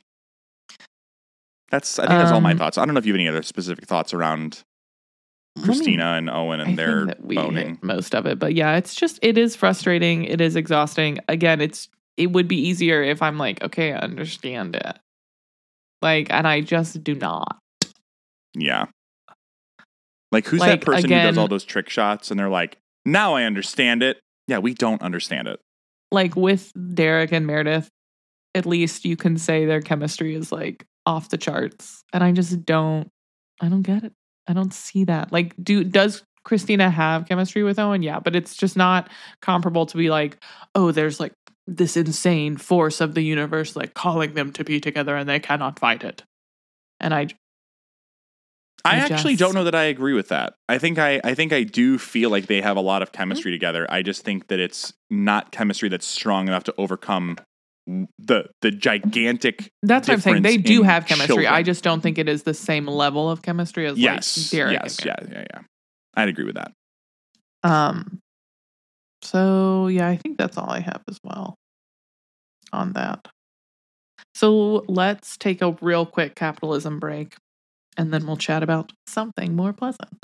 [SPEAKER 2] that's I think that's all my
[SPEAKER 3] Um,
[SPEAKER 2] thoughts. I don't know if you have any other specific thoughts around
[SPEAKER 3] Let me-
[SPEAKER 2] Christina and Owen and
[SPEAKER 3] I
[SPEAKER 2] their
[SPEAKER 3] think that we
[SPEAKER 2] boning.
[SPEAKER 3] hit most of it, but yeah, it's just it is frustrating. It is exhausting. Again, it's it would be easier if I'm like, okay, I understand it. Like, and I just do not.
[SPEAKER 2] Yeah. Like, who's
[SPEAKER 3] Like,
[SPEAKER 2] that person who does
[SPEAKER 3] again-
[SPEAKER 2] all those trick shots and they're like, now I understand it. Yeah, we don't understand it.
[SPEAKER 3] Like with Derek and Meredith, at least you can say their chemistry is like off the charts, and I just don't. I don't get it. I don't see that. Like, do does Christina have chemistry with Owen? Yeah, but it's just not comparable to be like, oh, there's like this insane force of the universe like calling them to be together and they cannot fight it. And I
[SPEAKER 2] I,
[SPEAKER 3] I
[SPEAKER 2] actually
[SPEAKER 3] just-
[SPEAKER 2] don't know that I agree with that. I think I, I think I do feel like they have a lot of chemistry together. I just think that it's not chemistry that's strong enough to overcome the the gigantic.
[SPEAKER 3] that's what I'm saying. They
[SPEAKER 2] difference
[SPEAKER 3] do
[SPEAKER 2] in
[SPEAKER 3] have chemistry.
[SPEAKER 2] children.
[SPEAKER 3] I just don't think it is the same level of chemistry as
[SPEAKER 2] Yes,
[SPEAKER 3] like Derek.
[SPEAKER 2] yes,
[SPEAKER 3] and
[SPEAKER 2] yeah, yeah, yeah. I'd agree with that.
[SPEAKER 3] Um, so yeah, I think that's all I have as well on that. So let's take a real quick capitalism break and then we'll chat about something more pleasant.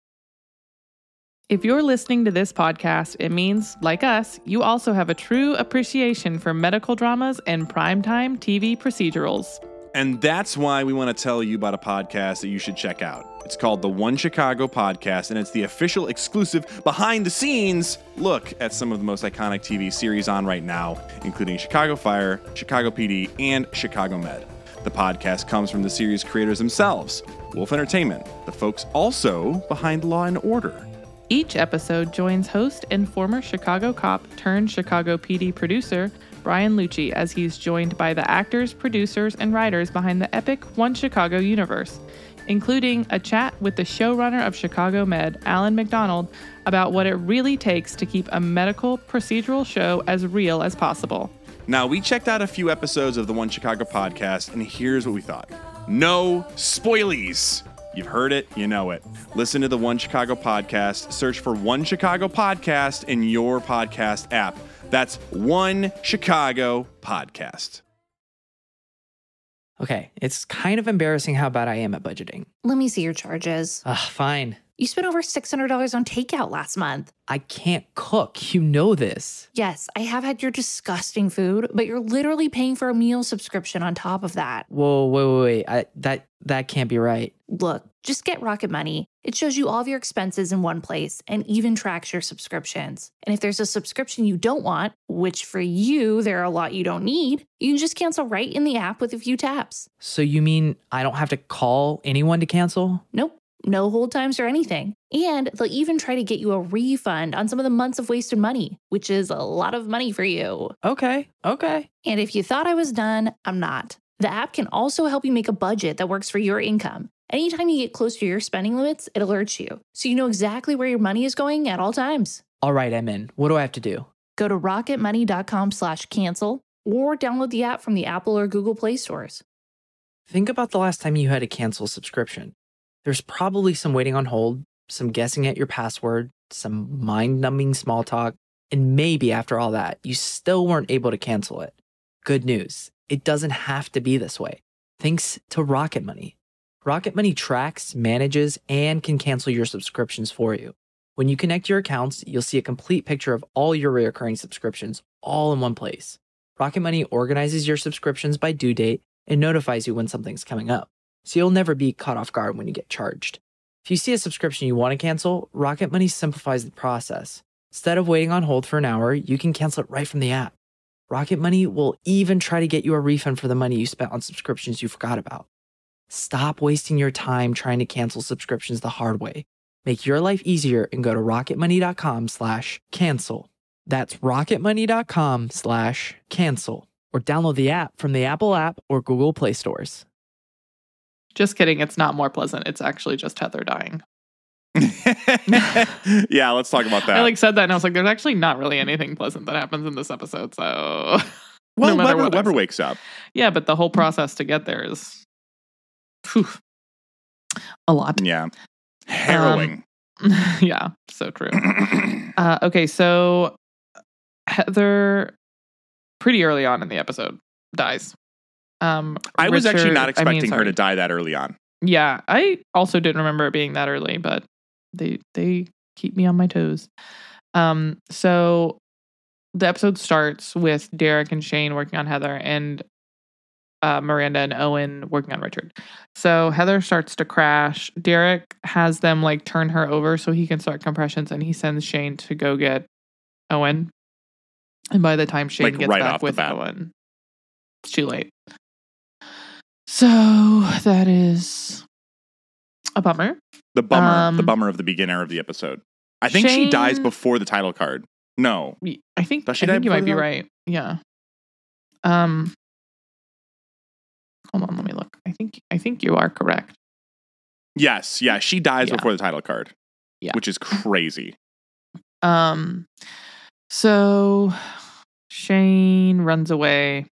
[SPEAKER 3] If you're listening to this podcast, it means, like us, you also have a true appreciation for medical dramas and primetime T V procedurals.
[SPEAKER 2] And that's why we want to tell you about a podcast that you should check out. It's called the One Chicago Podcast, and it's the official exclusive behind-the-scenes look at some of the most iconic T V series on right now, including Chicago Fire, Chicago P D, and Chicago Med. The podcast comes from the series creators themselves, Wolf Entertainment, the folks also behind Law and Order.
[SPEAKER 3] Each episode joins host and former Chicago cop turned Chicago P D producer Brian Lucci as he's joined by the actors, producers, and writers behind the epic One Chicago universe, including a chat with the showrunner of Chicago Med, Alan McDonald, about what it really takes to keep a medical procedural show as real as possible.
[SPEAKER 2] Now, we checked out a few episodes of the One Chicago Podcast, and here's what we thought. No spoilies! You've heard it, you know it. Listen to the One Chicago Podcast. Search for One Chicago Podcast in your podcast app. That's One Chicago Podcast.
[SPEAKER 4] Okay, it's kind of embarrassing how bad I am at budgeting.
[SPEAKER 1] Let me see your charges.
[SPEAKER 4] Ugh, fine.
[SPEAKER 1] You spent over six hundred dollars on takeout last month.
[SPEAKER 4] I can't cook. You know this.
[SPEAKER 1] Yes, I have had your disgusting food, but you're literally paying for a meal subscription on top of that.
[SPEAKER 4] Whoa, wait, wait, wait. I, that, that can't be right.
[SPEAKER 1] Look, just get Rocket Money. It shows you all of your expenses in one place and even tracks your subscriptions. And if there's a subscription you don't want, which for you, there are a lot you don't need, you can just cancel right in the app with a few taps.
[SPEAKER 4] So you mean I don't have to call anyone to cancel?
[SPEAKER 1] Nope. No hold times or anything. And they'll even try to get you a refund on some of the months of wasted money, which is a lot of money for you.
[SPEAKER 4] Okay, okay.
[SPEAKER 1] And if you thought I was done, I'm not. The app can also help you make a budget that works for your income. Anytime you get close to your spending limits, it alerts you, so you know exactly where your money is going at all times.
[SPEAKER 4] All right, I'm in. What do I have to do?
[SPEAKER 1] Go to rocketmoney.com slash cancel or download the app from the Apple or Google Play stores.
[SPEAKER 4] Think about the last time you had to cancel a subscription. There's probably some waiting on hold, some guessing at your password, some mind-numbing small talk, and maybe after all that, you still weren't able to cancel it. Good news, it doesn't have to be this way. Thanks to Rocket Money. Rocket Money tracks, manages, and can cancel your subscriptions for you. When you connect your accounts, you'll see a complete picture of all your recurring subscriptions all in one place. Rocket Money organizes your subscriptions by due date and notifies you when something's coming up, so you'll never be caught off guard when you get charged. If you see a subscription you want to cancel, Rocket Money simplifies the process. Instead of waiting on hold for an hour, you can cancel it right from the app. Rocket Money will even try to get you a refund for the money you spent on subscriptions you forgot about. Stop wasting your time trying to cancel subscriptions the hard way. Make your life easier and go to rocketmoney.com slash cancel. That's rocketmoney.com slash cancel. Or download the app from the Apple app or Google Play stores.
[SPEAKER 3] Just kidding. It's not more pleasant. It's actually just Heather dying.
[SPEAKER 2] Yeah, let's talk about that.
[SPEAKER 3] I like said that and I was like, there's actually not really anything pleasant that happens in this episode. So
[SPEAKER 2] well,
[SPEAKER 3] no
[SPEAKER 2] Weber, Weber wakes up.
[SPEAKER 3] Yeah, but the whole process to get there is whew, a lot.
[SPEAKER 2] Yeah. Harrowing.
[SPEAKER 3] Um, yeah, so true. uh, okay, so Heather, pretty early on in the episode, dies. Um,
[SPEAKER 2] I was
[SPEAKER 3] Richard,
[SPEAKER 2] actually not expecting
[SPEAKER 3] I mean,
[SPEAKER 2] her to die that early on.
[SPEAKER 3] Yeah, I also didn't remember it being that early, but they they keep me on my toes. Um, so the episode starts with Derek and Shane working on Heather and uh, Miranda and Owen working on Richard. So Heather starts to crash. Derek has them like turn her over so he can start compressions, and he sends Shane to go get Owen. And by the time Shane
[SPEAKER 2] like
[SPEAKER 3] gets
[SPEAKER 2] right
[SPEAKER 3] back
[SPEAKER 2] off
[SPEAKER 3] with
[SPEAKER 2] the bat.
[SPEAKER 3] Owen, it's too late. So that is a bummer.
[SPEAKER 2] The bummer,
[SPEAKER 3] Um,
[SPEAKER 2] the bummer of the beginner of the episode. I think she
[SPEAKER 3] Shane-
[SPEAKER 2] dies before the title card. No.
[SPEAKER 3] I think
[SPEAKER 2] Does she
[SPEAKER 3] I
[SPEAKER 2] die
[SPEAKER 3] think you
[SPEAKER 2] before
[SPEAKER 3] might be
[SPEAKER 2] that?
[SPEAKER 3] right. Yeah. Um. Hold on, let me look. I think I think you are correct.
[SPEAKER 2] Yes, yeah, she dies
[SPEAKER 3] Yeah.
[SPEAKER 2] before the title card.
[SPEAKER 3] Yeah.
[SPEAKER 2] Which is crazy.
[SPEAKER 3] Um. So Shane runs away.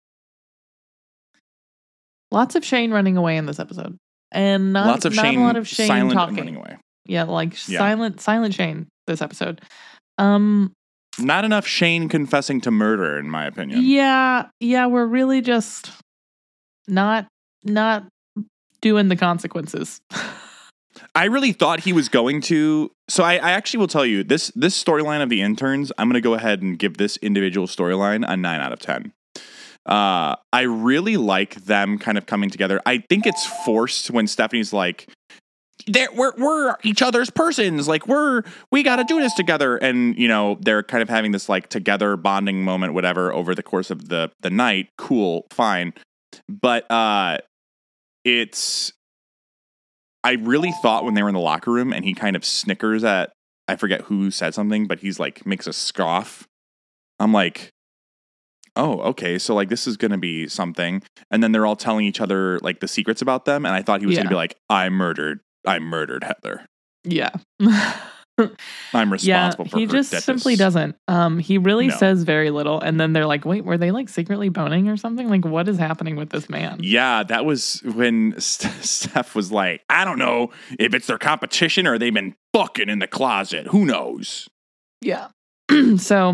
[SPEAKER 3] Lots of Shane running away in this episode, and not
[SPEAKER 2] Lots of
[SPEAKER 3] not
[SPEAKER 2] Shane,
[SPEAKER 3] a lot of Shane
[SPEAKER 2] silent
[SPEAKER 3] talking.
[SPEAKER 2] and running away.
[SPEAKER 3] Yeah, like
[SPEAKER 2] Yeah.
[SPEAKER 3] silent, silent Shane. This episode. Um.
[SPEAKER 2] Not enough Shane confessing to murder, in my opinion.
[SPEAKER 3] Yeah, yeah, we're really just not not doing the consequences.
[SPEAKER 2] I really thought he was going to. So I, I actually will tell you this this storyline of the interns. I'm going to go ahead and give this individual storyline a nine out of ten. Uh, I really like them kind of coming together. I think it's forced when Stephanie's like, They're, we're we're each other's persons. Like we're we got to do this together, and you know they're kind of having this like together bonding moment, whatever, over the course of the the night. Cool, fine, but uh, it's. I really thought when they were in the locker room and he kind of snickers at, I forget who said something, but he's like makes a scoff. I'm like, oh, okay, so like this is gonna be something, and then they're all telling each other like the secrets about them, and I thought he was
[SPEAKER 3] Yeah.
[SPEAKER 2] gonna be like, I murdered. I murdered Heather.
[SPEAKER 3] Yeah.
[SPEAKER 2] I'm responsible
[SPEAKER 3] yeah,
[SPEAKER 2] for
[SPEAKER 3] he
[SPEAKER 2] her
[SPEAKER 3] just
[SPEAKER 2] debts.
[SPEAKER 3] simply doesn't. Um, he really
[SPEAKER 2] No.
[SPEAKER 3] says very little, and then they're like, "Wait, were they like secretly boning or something? Like, what is happening with this man?"
[SPEAKER 2] Yeah, that was when St- Steph was like, I don't know if it's their competition or they've been fucking in the closet. Who knows?
[SPEAKER 3] Yeah. So,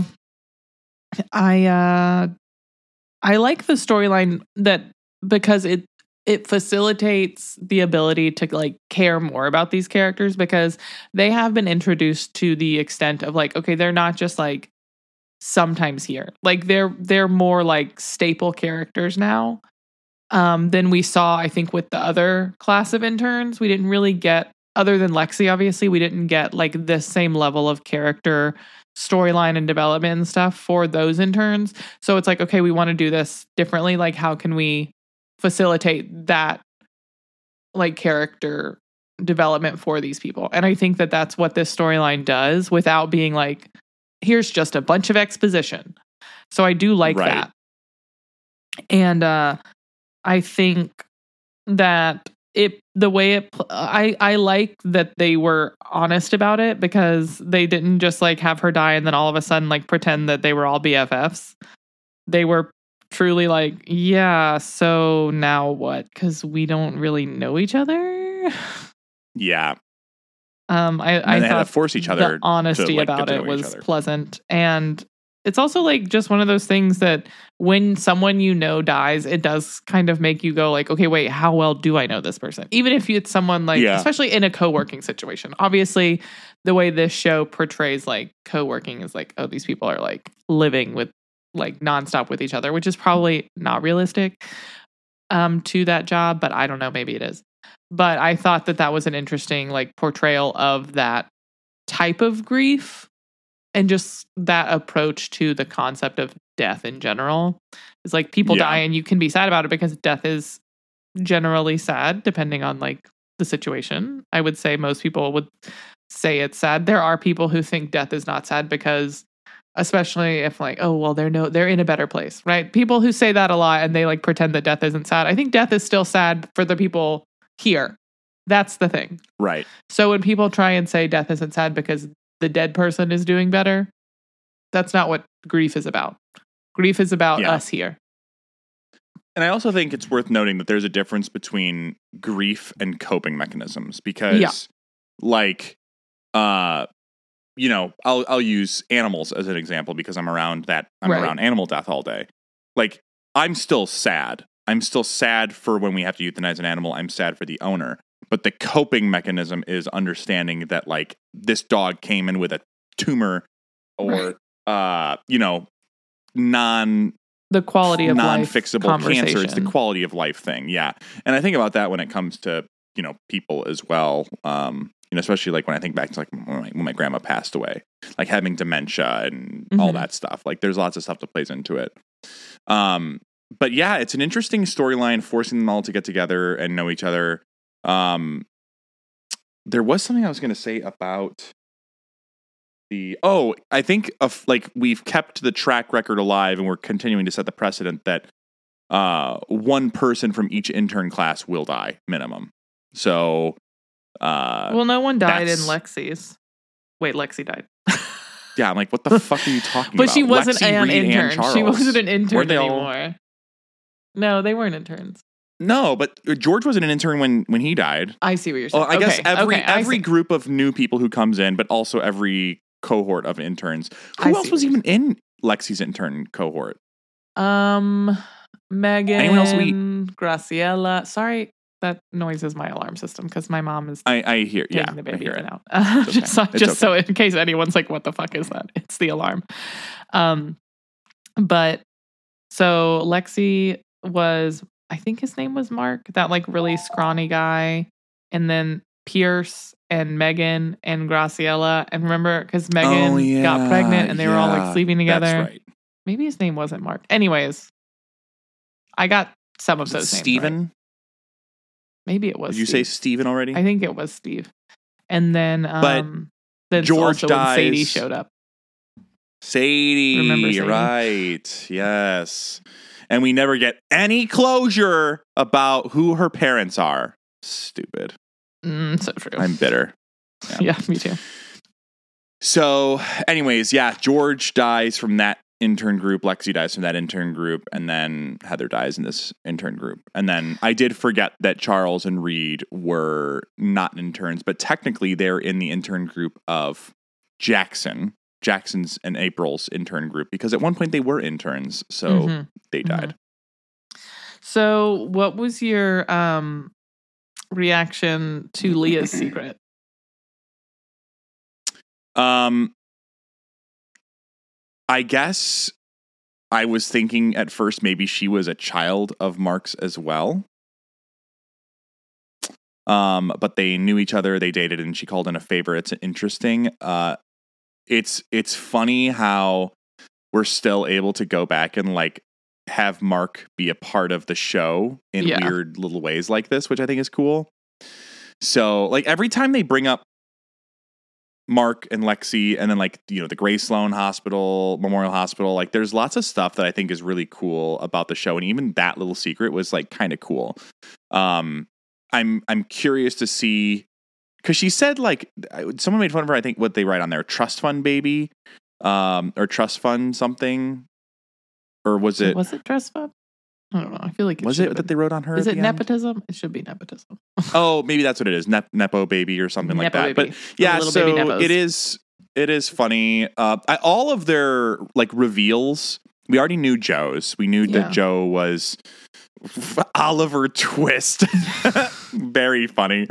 [SPEAKER 3] I uh, I like the storyline that because it it facilitates the ability to like care more about these characters because they have been introduced to the extent of like, okay, they're not just like sometimes here. Like they're they're more like staple characters now um, than we saw, I think, with the other class of interns. We didn't really get, other than Lexi, obviously, we didn't get like this same level of character storyline and development and stuff for those interns. So it's like, okay, we want to do this differently. Like, how can we facilitate that like character development for these people? And I think that that's what this storyline does without being like, here's just a bunch of exposition. So I do like
[SPEAKER 2] Right.
[SPEAKER 3] that. And uh, I think that it, the way it, I, I like that they were honest about it because they didn't just like have her die and then all of a sudden like pretend that they were all B F Fs. They were truly like, yeah, so now what? Because we don't really know each other.
[SPEAKER 2] Yeah.
[SPEAKER 3] Um, I,
[SPEAKER 2] And
[SPEAKER 3] I
[SPEAKER 2] they had
[SPEAKER 3] thought
[SPEAKER 2] to force each other
[SPEAKER 3] the honesty
[SPEAKER 2] to, like,
[SPEAKER 3] about
[SPEAKER 2] get to
[SPEAKER 3] it
[SPEAKER 2] know each
[SPEAKER 3] was
[SPEAKER 2] other.
[SPEAKER 3] pleasant. And it's also like just one of those things that when someone you know dies, it does kind of make you go like, okay, wait, how well do I know this person? Even if it's someone like,
[SPEAKER 2] Yeah.
[SPEAKER 3] especially in a co-working situation. Obviously, the way this show portrays like co-working is like, oh, these people are like living with like nonstop with each other, which is probably not realistic um, to that job, but I don't know, maybe it is. But I thought that that was an interesting like portrayal of that type of grief and just that approach to the concept of death in general. It's like people
[SPEAKER 2] Yeah.
[SPEAKER 3] die and you can be sad about it because death is generally sad depending on like the situation. I would say most people would say it's sad. There are people who think death is not sad because especially if like, oh, well, they're no, they're in a better place, right? People who say that a lot and they like pretend that death isn't sad. I think death is still sad for the people here. That's the thing.
[SPEAKER 2] Right.
[SPEAKER 3] So when people try and say death isn't sad because the dead person is doing better, that's not what grief is about. Grief is about
[SPEAKER 2] Yeah.
[SPEAKER 3] us here.
[SPEAKER 2] And I also think it's worth noting that there's a difference between grief and coping mechanisms because
[SPEAKER 3] Yeah.
[SPEAKER 2] like uh you know, I'll I'll use animals as an example because I'm around that I'm
[SPEAKER 3] Right.
[SPEAKER 2] around animal death all day. Like I'm still sad. I'm still sad for when we have to euthanize an animal. I'm sad for the owner. But the coping mechanism is understanding that like this dog came in with a tumor or uh you know non
[SPEAKER 3] The quality of life
[SPEAKER 2] non-fixable
[SPEAKER 3] conversation.
[SPEAKER 2] cancer. It's the quality of life thing. Yeah. And I think about that when it comes to, you know, people as well. Um, you know, especially like when I think back to like when my, when my grandma passed away, like having dementia and all
[SPEAKER 3] Mhm.
[SPEAKER 2] that stuff. Like there's lots of stuff that plays into it. Um, but yeah, it's an interesting storyline forcing them all to get together and know each other. Um, there was something I was going to say about the, oh, I think of like we've kept the track record alive and we're continuing to set the precedent that uh, one person from each intern class will die minimum. So, uh,
[SPEAKER 3] Well, no one died in
[SPEAKER 2] that's-
[SPEAKER 3] Lexi's. Wait, Lexi died.
[SPEAKER 2] yeah, I'm like, what the fuck are you talking
[SPEAKER 3] But
[SPEAKER 2] about?
[SPEAKER 3] she wasn't
[SPEAKER 2] Lexi,
[SPEAKER 3] an
[SPEAKER 2] Reed, and
[SPEAKER 3] intern. She
[SPEAKER 2] Charles.
[SPEAKER 3] wasn't an intern
[SPEAKER 2] Weren't they all-
[SPEAKER 3] anymore. No, they weren't interns.
[SPEAKER 2] No, but George wasn't an intern when when he died.
[SPEAKER 3] I see what you're
[SPEAKER 2] Oh,
[SPEAKER 3] saying.
[SPEAKER 2] I guess
[SPEAKER 3] Okay,
[SPEAKER 2] every
[SPEAKER 3] okay, I
[SPEAKER 2] every
[SPEAKER 3] see.
[SPEAKER 2] group of new people who comes in, but also every cohort of interns.
[SPEAKER 3] I
[SPEAKER 2] Who
[SPEAKER 3] see
[SPEAKER 2] else was
[SPEAKER 3] what
[SPEAKER 2] even in Lexi's intern cohort?
[SPEAKER 3] Um, Megan,
[SPEAKER 2] Anyone else we-
[SPEAKER 3] Graciela. Sorry, that noise is my alarm system because my mom is
[SPEAKER 2] I, I hear.
[SPEAKER 3] taking
[SPEAKER 2] Yeah,
[SPEAKER 3] the
[SPEAKER 2] I
[SPEAKER 3] baby
[SPEAKER 2] hear
[SPEAKER 3] in
[SPEAKER 2] it.
[SPEAKER 3] and out.
[SPEAKER 2] It's
[SPEAKER 3] just so,
[SPEAKER 2] okay. It's
[SPEAKER 3] just so in case anyone's like, what the fuck is that? It's the alarm. Um, but so Lexi was, I think his name was Mark, that like really scrawny guy, and then Pierce and Megan and Graciela. And remember, because Megan
[SPEAKER 2] Oh, yeah,
[SPEAKER 3] got pregnant and they were all like
[SPEAKER 2] yeah,
[SPEAKER 3] sleeping together.
[SPEAKER 2] That's right.
[SPEAKER 3] Maybe his name wasn't Mark. Anyways, I got some of
[SPEAKER 2] Was it
[SPEAKER 3] those names
[SPEAKER 2] Steven?
[SPEAKER 3] right. Maybe it was.
[SPEAKER 2] Did you say
[SPEAKER 3] Steve.
[SPEAKER 2] Steven already?
[SPEAKER 3] I think it was Steve. And then, um, then
[SPEAKER 2] George
[SPEAKER 3] also when Sadie
[SPEAKER 2] dies.
[SPEAKER 3] showed up.
[SPEAKER 2] Sadie,
[SPEAKER 3] Remember Sadie?
[SPEAKER 2] right? Yes. And we never get any closure about who her parents are. Stupid.
[SPEAKER 3] Mm, so true.
[SPEAKER 2] I'm bitter.
[SPEAKER 3] yeah, me too.
[SPEAKER 2] So, anyways, yeah, George dies from that intern group. Lexi dies from that intern group. And then Heather dies in this intern group. And then I did forget that Charles and Reed were not interns, but technically they're in the intern group of Jackson. Jackson's and April's intern group, because at one point they were interns. So mm-hmm. they died.
[SPEAKER 3] Mm-hmm. So what was your um, reaction to Leah's secret?
[SPEAKER 2] Um, I guess I was thinking at first maybe she was a child of Mark's as well. Um, but they knew each other, they dated, and she called in a favor. It's interesting. Uh, it's it's funny how we're still able to go back and like have Mark be a part of the show in yeah. weird little ways like this, which I think is cool. So like every time they bring up Mark and Lexi, and then like, you know, the Gray Sloan Hospital, Memorial Hospital, like there's lots of stuff that I think is really cool about the show. And even that little secret was like kind of cool. Um, I'm, I'm curious to see, cause she said like, someone made fun of her, I think what they write on there, trust fund baby, um, or trust fund something, or was it,
[SPEAKER 3] was it trust fund? I don't know. I feel like it
[SPEAKER 2] was it that they wrote on her?
[SPEAKER 3] Is
[SPEAKER 2] at
[SPEAKER 3] it
[SPEAKER 2] the
[SPEAKER 3] nepotism?
[SPEAKER 2] End?
[SPEAKER 3] It should be nepotism.
[SPEAKER 2] Oh, maybe that's what it is. Nep- Nepo baby or something
[SPEAKER 3] Nepo
[SPEAKER 2] like that.
[SPEAKER 3] Baby.
[SPEAKER 2] But yeah,
[SPEAKER 3] Little
[SPEAKER 2] so
[SPEAKER 3] baby
[SPEAKER 2] it is. It is funny. Uh, I, all of their like reveals. We already knew Joe's. We knew
[SPEAKER 3] Yeah.
[SPEAKER 2] that Joe was Oliver Twist. Very funny.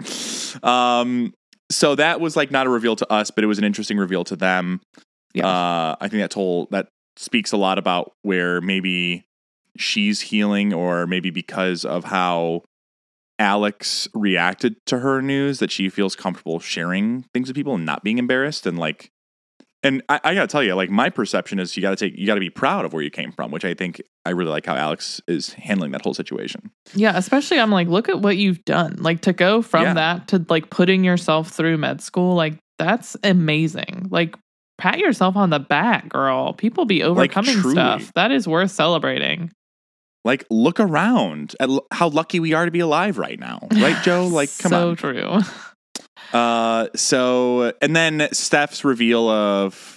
[SPEAKER 2] Um, so that was like not a reveal to us, but it was an interesting reveal to them.
[SPEAKER 3] Yeah.
[SPEAKER 2] Uh, I think that told that speaks a lot about where maybe she's healing, or maybe because of how Alex reacted to her news, that she feels comfortable sharing things with people and not being embarrassed. And like, and I, I gotta tell you, like my perception is you gotta take, you gotta be proud of where you came from, which I think I really like how Alex is handling that whole situation.
[SPEAKER 3] Yeah. Especially I'm like, look at what you've done. Like to go from
[SPEAKER 2] Yeah.
[SPEAKER 3] that to like putting yourself through med school. Like that's amazing. Like pat yourself on the back, girl. People be overcoming
[SPEAKER 2] truly.
[SPEAKER 3] stuff. That is worth celebrating.
[SPEAKER 2] Like, look around at l- how lucky we are to be alive right now. Right, Joe? Like, come
[SPEAKER 3] so
[SPEAKER 2] on.
[SPEAKER 3] So true.
[SPEAKER 2] Uh, so, and then Steph's reveal of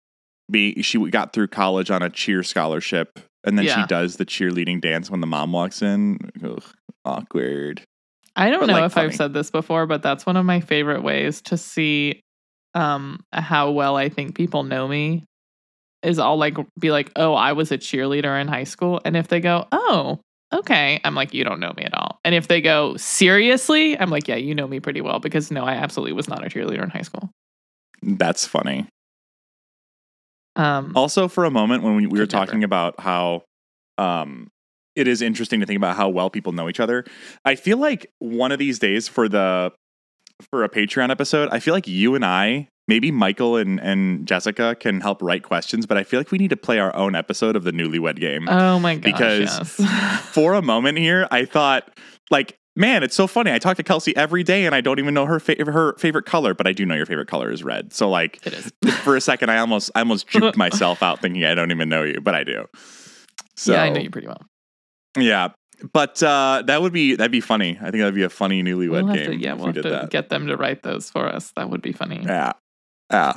[SPEAKER 2] be she got through college on a cheer scholarship, and then
[SPEAKER 3] Yeah.
[SPEAKER 2] she does the cheerleading dance when the mom walks in. Ugh, awkward.
[SPEAKER 3] I don't
[SPEAKER 2] But,
[SPEAKER 3] know
[SPEAKER 2] like,
[SPEAKER 3] if
[SPEAKER 2] funny.
[SPEAKER 3] I've said this before, but that's one of my favorite ways to see um, how well I think people know me. Is I'll like be like, oh, I was a cheerleader in high school. And if they go, oh, okay, I'm like, you don't know me at all. And if they go, seriously, I'm like, yeah, you know me pretty well, because no, I absolutely was not a cheerleader in high school.
[SPEAKER 2] That's funny.
[SPEAKER 3] Um,
[SPEAKER 2] Also, for a moment when we, we were
[SPEAKER 3] Could never.
[SPEAKER 2] talking about how um, it is interesting to think about how well people know each other, I feel like one of these days for the for a Patreon episode, I feel like you and I, maybe Michael and, and Jessica can help write questions, but I feel like we need to play our own episode of the Newlywed Game.
[SPEAKER 3] oh my gosh,
[SPEAKER 2] because
[SPEAKER 3] yes.
[SPEAKER 2] for a moment here, I thought, like, man, it's so funny. I talk to Kelsey every day, and I don't even know her fa- her favorite color, but I do know your favorite color is red. So, like,
[SPEAKER 3] It is.
[SPEAKER 2] for a second, I almost I almost juked myself out thinking I don't even know you, but I do. So,
[SPEAKER 3] yeah, I know you pretty well.
[SPEAKER 2] Yeah, but uh, that would be that'd be funny. I think that'd be a funny Newlywed
[SPEAKER 3] We'll have
[SPEAKER 2] Game.
[SPEAKER 3] to, yeah,
[SPEAKER 2] if
[SPEAKER 3] we'll
[SPEAKER 2] we
[SPEAKER 3] have
[SPEAKER 2] did
[SPEAKER 3] to
[SPEAKER 2] that.
[SPEAKER 3] get them to write those for us. That would be funny.
[SPEAKER 2] Yeah. Yeah.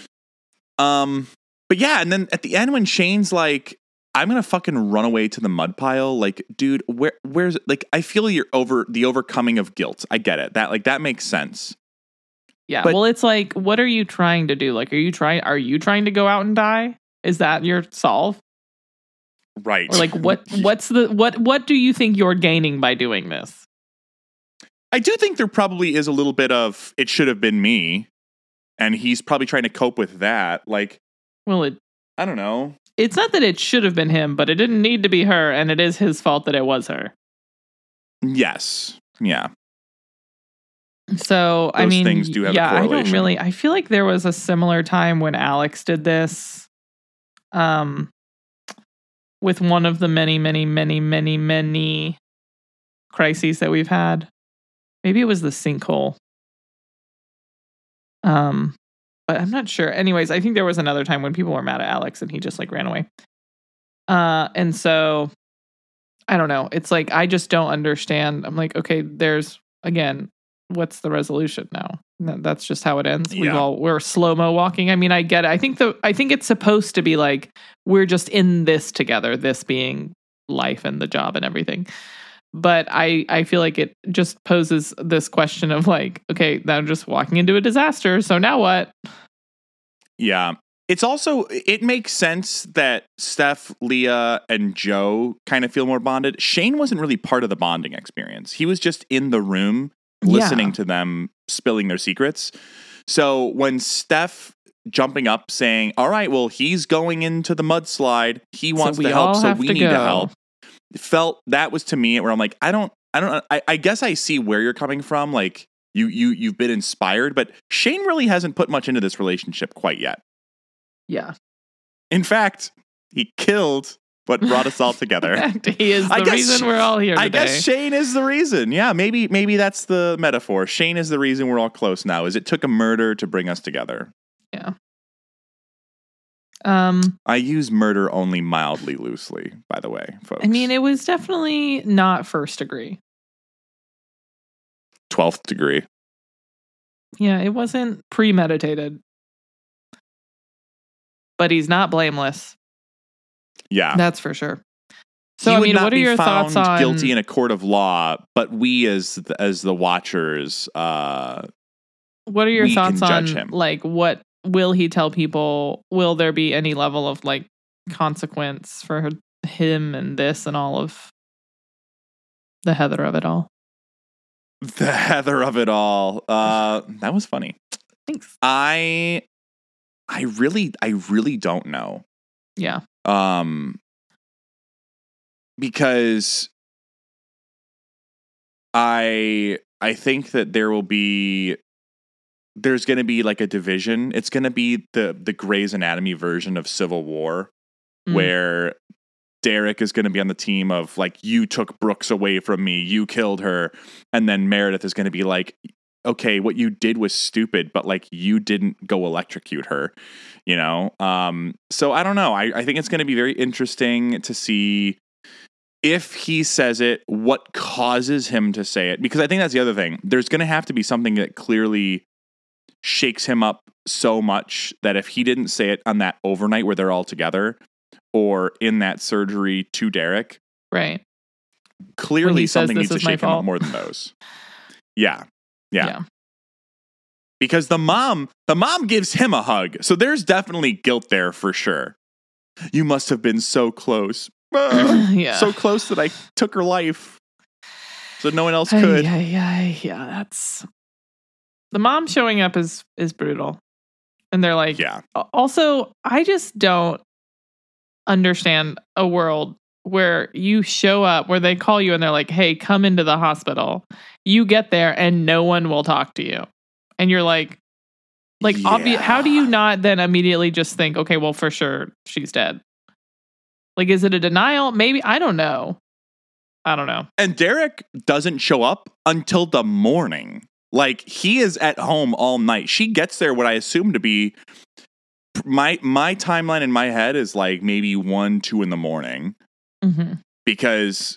[SPEAKER 2] Um, but yeah, and then at the end when Shane's like, I'm gonna fucking run away to the mud pile, like, dude, where where's like I feel you're over the overcoming of guilt. I get it. That like that makes sense.
[SPEAKER 3] Yeah.
[SPEAKER 2] But-
[SPEAKER 3] well, it's like, what are you trying to do? Like, are you trying are you trying to go out and die? Is that your solve?
[SPEAKER 2] Right.
[SPEAKER 3] Or like what what's the what what do you think you're gaining by doing this?
[SPEAKER 2] I do think there probably is a little bit of it should have been me. And he's probably trying to cope with that. Like,
[SPEAKER 3] Well, it
[SPEAKER 2] I don't know.
[SPEAKER 3] it's not that it should have been him, but it didn't need to be her, and it is his fault that it was her.
[SPEAKER 2] Yes. Yeah.
[SPEAKER 3] So I
[SPEAKER 2] Those
[SPEAKER 3] mean,
[SPEAKER 2] things do have a
[SPEAKER 3] yeah, I don't
[SPEAKER 2] correlation.
[SPEAKER 3] really. I feel like there was a similar time when Alex did this, um, with one of the many, many, many, many, many crises that we've had. Maybe it was the sinkhole. Um, but I'm not sure. Anyways, I think there was another time when people were mad at Alex and he just like ran away. Uh, and so I don't know. It's like I just don't understand. I'm like, okay, there's again. what's the resolution now? No, that's just how it ends. We've
[SPEAKER 2] Yeah.
[SPEAKER 3] all we're slow mo walking. I mean, I get it. I think the I think it's supposed to be like we're just in this together. This being life and the job and everything. But I I feel like it just poses this question of like, okay, now I'm just walking into a disaster. So now what?
[SPEAKER 2] Yeah. It's also, it makes sense that Steph, Leah, and Joe kind of feel more bonded. Shane wasn't really part of the bonding experience. He was just in the room listening
[SPEAKER 3] Yeah.
[SPEAKER 2] to them spilling their secrets. So when Steph jumping up saying, all right, well, he's going into the mudslide. He wants
[SPEAKER 3] we
[SPEAKER 2] to help,
[SPEAKER 3] all
[SPEAKER 2] so
[SPEAKER 3] have
[SPEAKER 2] we
[SPEAKER 3] to
[SPEAKER 2] need
[SPEAKER 3] go.
[SPEAKER 2] to help. Felt that was to me where I'm like, I don't, I don't, I, I guess I see where you're coming from. Like you, you, you've been inspired, but Shane really hasn't put much into this relationship quite yet.
[SPEAKER 3] Yeah.
[SPEAKER 2] In fact, he killed what brought us all together.
[SPEAKER 3] He is the
[SPEAKER 2] I guess-
[SPEAKER 3] reason we're all here today.
[SPEAKER 2] I guess Shane is the reason. Yeah, maybe maybe that's the metaphor. Shane is the reason we're all close now. Is it took a murder to bring us together?
[SPEAKER 3] Yeah. Um,
[SPEAKER 2] I use murder only mildly loosely, by the way, folks.
[SPEAKER 3] I mean, it was definitely not first degree.
[SPEAKER 2] twelfth degree.
[SPEAKER 3] Yeah, it wasn't premeditated. But he's not blameless.
[SPEAKER 2] Yeah.
[SPEAKER 3] That's for sure. So,
[SPEAKER 2] He
[SPEAKER 3] I
[SPEAKER 2] would
[SPEAKER 3] mean,
[SPEAKER 2] not
[SPEAKER 3] what are
[SPEAKER 2] be
[SPEAKER 3] your
[SPEAKER 2] found
[SPEAKER 3] thoughts on
[SPEAKER 2] guilty in a court of law, but we as the, as the watchers, uh,
[SPEAKER 3] what are your
[SPEAKER 2] we
[SPEAKER 3] thoughts
[SPEAKER 2] can
[SPEAKER 3] on
[SPEAKER 2] judge him.
[SPEAKER 3] like what will he tell people? Will there be any level of like consequence for him and this and all of the Heather of it all?
[SPEAKER 2] the Heather of it all. Uh, that was funny.
[SPEAKER 3] Thanks.
[SPEAKER 2] I, I really, I really don't know.
[SPEAKER 3] Yeah.
[SPEAKER 2] Um, because I, I think that there will be, there's going to be like a division. It's going to be the, the Grey's Anatomy version of Civil War,
[SPEAKER 3] Mm.
[SPEAKER 2] where Derek is going to be on the team of like, you took Brooks away from me, you killed her. And then Meredith is going to be like, okay, what you did was stupid, but like you didn't go electrocute her, you know? Um, so I don't know. I, I think it's going to be very interesting to see if he says it, what causes him to say it. Because I think that's the other thing. There's going to have to be something that clearly shakes him up so much that if he didn't say it on that overnight where they're all together or in that surgery to Derek,
[SPEAKER 3] Right. When
[SPEAKER 2] clearly
[SPEAKER 3] he says,
[SPEAKER 2] something
[SPEAKER 3] "This
[SPEAKER 2] needs to
[SPEAKER 3] is my
[SPEAKER 2] shake him up
[SPEAKER 3] fault."
[SPEAKER 2] more than those. Yeah. Yeah.
[SPEAKER 3] Yeah.
[SPEAKER 2] Because the mom, the mom gives him a hug. So there's definitely guilt there for sure. You must have been so close. Ah,
[SPEAKER 3] Yeah.
[SPEAKER 2] So close that I took her life. So no one else could.
[SPEAKER 3] Yeah, yeah, yeah. That's the mom showing up is is brutal, and they're like,
[SPEAKER 2] Yeah.
[SPEAKER 3] Also, I just don't understand a world where you show up, where they call you and they're like, "Hey, come into the hospital." You get there and no one will talk to you, and you're like, like, obvi-
[SPEAKER 2] Yeah.
[SPEAKER 3] how do you not then immediately just think, okay, well, for sure she's dead? Like, is it a denial? Maybe, I don't know. I don't know.
[SPEAKER 2] And Derek doesn't show up until the morning. Like, he is at home all night. She gets there what I assume to be my my timeline in my head is like maybe one, two in the morning.
[SPEAKER 3] Mm-hmm.
[SPEAKER 2] Because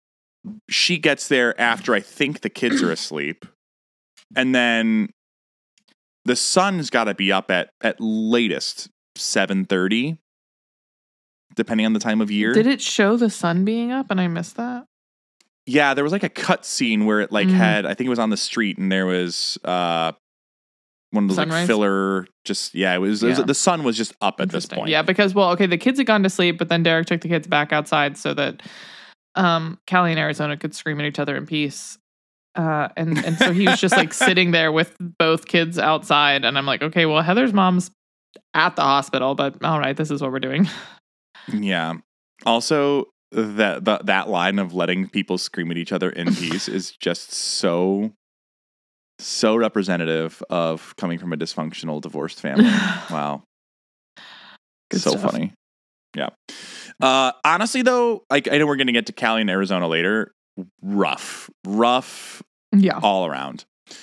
[SPEAKER 2] she gets there after I think the kids are asleep. And then the sun's got to be up at at latest seven thirty, depending on the time of year.
[SPEAKER 3] Did it show the sun being up and I missed that?
[SPEAKER 2] Yeah, there was like a cut scene where it like
[SPEAKER 3] Mhm.
[SPEAKER 2] had, I think it was on the street, and there was uh one of those like
[SPEAKER 3] Sunrise?
[SPEAKER 2] filler, just, yeah, it was, it was
[SPEAKER 3] Yeah.
[SPEAKER 2] the sun was just up at this
[SPEAKER 3] Interesting.
[SPEAKER 2] point.
[SPEAKER 3] Yeah, because, well, okay, the kids had gone to sleep, but then Derek took the kids back outside so that um, Callie and Arizona could scream at each other in peace. Uh, and, and so he was just like sitting there with both kids outside. And I'm like, okay, well, Heather's mom's at the hospital, but all right, this is what we're doing.
[SPEAKER 2] Yeah. Also, that that that line of letting people scream at each other in peace is just so so representative of coming from a dysfunctional divorced family. Wow.
[SPEAKER 3] Good
[SPEAKER 2] so
[SPEAKER 3] stuff.
[SPEAKER 2] funny. Yeah. Uh honestly though, like I know we're gonna get to Cali and Arizona later. Rough. Rough
[SPEAKER 3] Yeah.
[SPEAKER 2] all around.